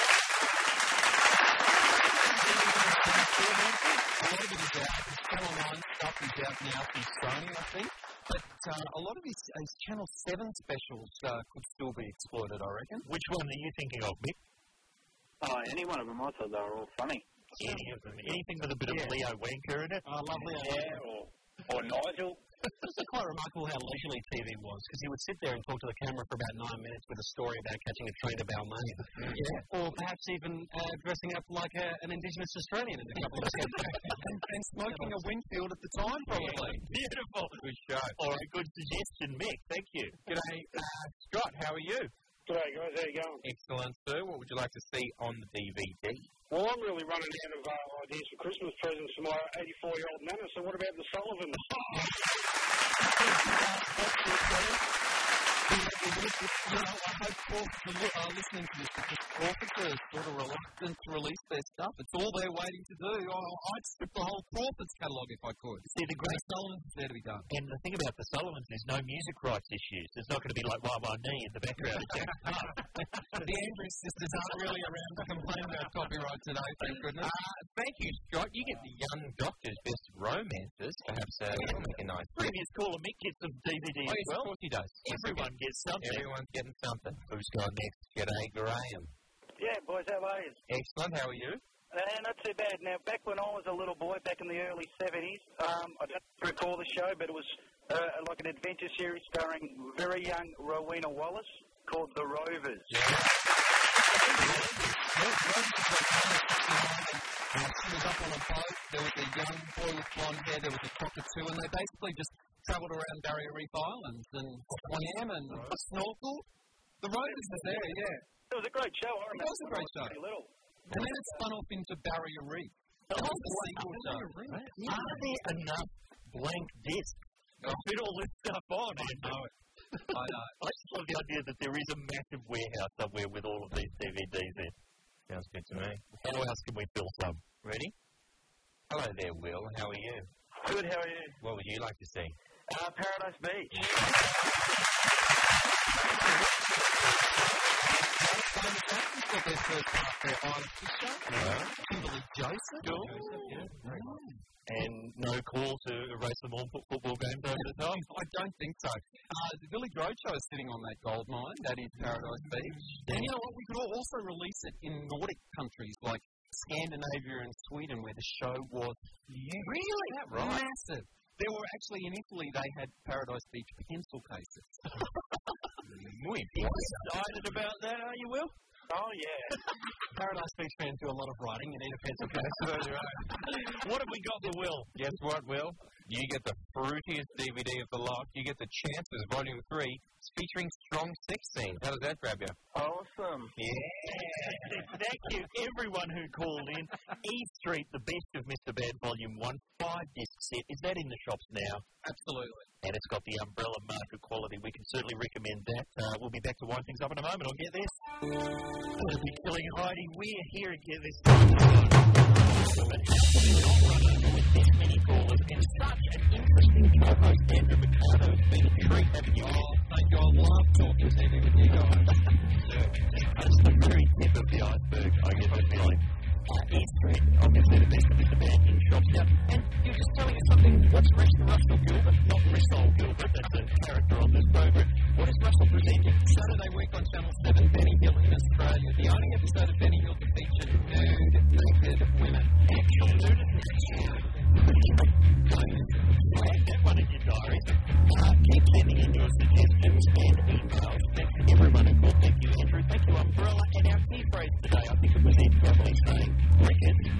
[SPEAKER 13] A lot of it is out. His Channel nine stuff is out now through Sony, I think. But uh, a lot of his, his Channel seven specials uh, could still be exploited, I reckon.
[SPEAKER 1] Which one are you thinking of, Mick?
[SPEAKER 10] Oh, any one of them. I thought they were all funny.
[SPEAKER 1] Any of them. Anything with a bit yeah. of Leo Wanker in it?
[SPEAKER 10] Oh, lovely. Yeah, or, or Nigel.
[SPEAKER 3] It's quite remarkable how leisurely T V was, because he would sit there and talk to the camera for about nine minutes with a story about catching a train to Balmain. Yeah. Or perhaps even uh, dressing up like a, an Indigenous Australian in a couple of seconds. and, and smoking a Winfield at the time, probably.
[SPEAKER 1] Yeah. Beautiful.
[SPEAKER 2] Good show.
[SPEAKER 1] All right, good suggestion, Mick. Thank you.
[SPEAKER 2] G'day, uh, Scott. How are you?
[SPEAKER 15] G'day, guys. How you going?
[SPEAKER 2] Excellent, sir. What would you like to see on the D V D?
[SPEAKER 15] Well, I'm really running out of uh, ideas for Christmas presents for my eighty-four-year-old nana, so what about the Sullivans?
[SPEAKER 13] You know, I hope Crawford are listening to this because Crawford are sort of reluctant to release their stuff. It's all they're waiting to do. Oh, I'd strip the whole Crawford's catalogue if I could.
[SPEAKER 1] See, the great
[SPEAKER 13] Sullivans is there to be done.
[SPEAKER 1] And the thing about the Sullivans, there's no music rights issues. There's not going to be like Wah Wah Nee in the background.
[SPEAKER 13] The Andrews sisters aren't really around to complain about copyright today, thank goodness.
[SPEAKER 2] Uh, thank you, Scott. You get the Young Doctor's Best Romances. Perhaps uh, that'll make a nice
[SPEAKER 1] previous caller Mick gets some D V D
[SPEAKER 2] oh,
[SPEAKER 1] as
[SPEAKER 2] yes,
[SPEAKER 1] well.
[SPEAKER 2] Of course he does.
[SPEAKER 1] Everyone gets something.
[SPEAKER 2] Everyone's getting something. Who's going next? G'day, Graham.
[SPEAKER 10] Yeah, boys, how are you?
[SPEAKER 2] Excellent. How are you?
[SPEAKER 10] Uh, not too bad. Now, back when I was a little boy, back in the early seventies, um, I don't recall the show, but it was uh, like an adventure series starring very young Rowena Wallace called The Rovers.
[SPEAKER 13] Yeah. Uh, she was up on a boat, there was a young boy with blonde hair, there was a cockatoo, and they basically just travelled around Barrier Reef Islands and swam and snorkel. The Rovers were there, yeah.
[SPEAKER 10] It was a great show, I remember.
[SPEAKER 13] It was a great show.
[SPEAKER 10] Little.
[SPEAKER 13] And then it spun off into Barrier Reef. That was the sequel show.
[SPEAKER 1] Are there enough blank discs to fit all this stuff on?
[SPEAKER 13] I know it. I know.
[SPEAKER 1] I just love the idea that there is a massive warehouse somewhere with all of these D V Ds in.
[SPEAKER 2] Sounds good to me.
[SPEAKER 1] How else can we fill some? Ready?
[SPEAKER 2] Hello there, Will. How are you?
[SPEAKER 10] Good, how are you?
[SPEAKER 2] What would you like to see?
[SPEAKER 10] Uh, Paradise Beach.
[SPEAKER 13] Got their first part there on Fisher. Kimberly Joseph.
[SPEAKER 1] Cool. And no call to erase them all put football games over the top?
[SPEAKER 13] I don't think so. Uh, the Village Roadshow is sitting on that gold mine. That is Paradise Beach. And you know what? We could also release it in Nordic countries like Scandinavia and Sweden where the show was really
[SPEAKER 2] right.
[SPEAKER 13] massive. There were actually, in Italy, they had Paradise Beach pencil cases.
[SPEAKER 1] Muy excited about that, are you, Will?
[SPEAKER 10] Oh, yeah.
[SPEAKER 3] Paradise Beach fans do a lot of writing. You need a pencil case.
[SPEAKER 1] What have we got for Will?
[SPEAKER 2] Guess what, Will? You get the fruitiest D V D of the lot. You get the Chances Volume three. It's featuring strong sex scenes. How does that grab you?
[SPEAKER 10] Awesome.
[SPEAKER 1] Yeah. Thank you, everyone who called in. E Street, The Best of Mister Bad Volume one. Five-disc set. Is that in the shops now?
[SPEAKER 13] Absolutely.
[SPEAKER 1] And it's got the umbrella market quality. We can certainly recommend that. Uh, we'll be back to wind things up in a moment. I'll Get This. Going to be killing Heidi. We're here at Get This. But how can we not run over with this many callers and such an interesting co-host, Andrew Mercado? It's been a treat having you.
[SPEAKER 13] love talking T V with you guys.
[SPEAKER 1] That's the very tip of the iceberg, I guess I feel like. Uh, Ed Street, obviously the best of the band in shops.
[SPEAKER 13] Yep. And you're just telling us something. What's Russell Gilbert? Not Russell Gilbert, that's a character on this program. What is Russell presenting? Saturday week on Channel seven, Benny Hill in Australia. The only episode of Benny Hill to feature nude, naked women. Actual nudity.
[SPEAKER 1] Flag that one in your diary. Uh, keep sending in your suggestions and emails. Thanks to everyone who called. Thank you, Andrew. Thank you, Umbrella. And our key phrase today, I think it was Ed probably saying, cricket.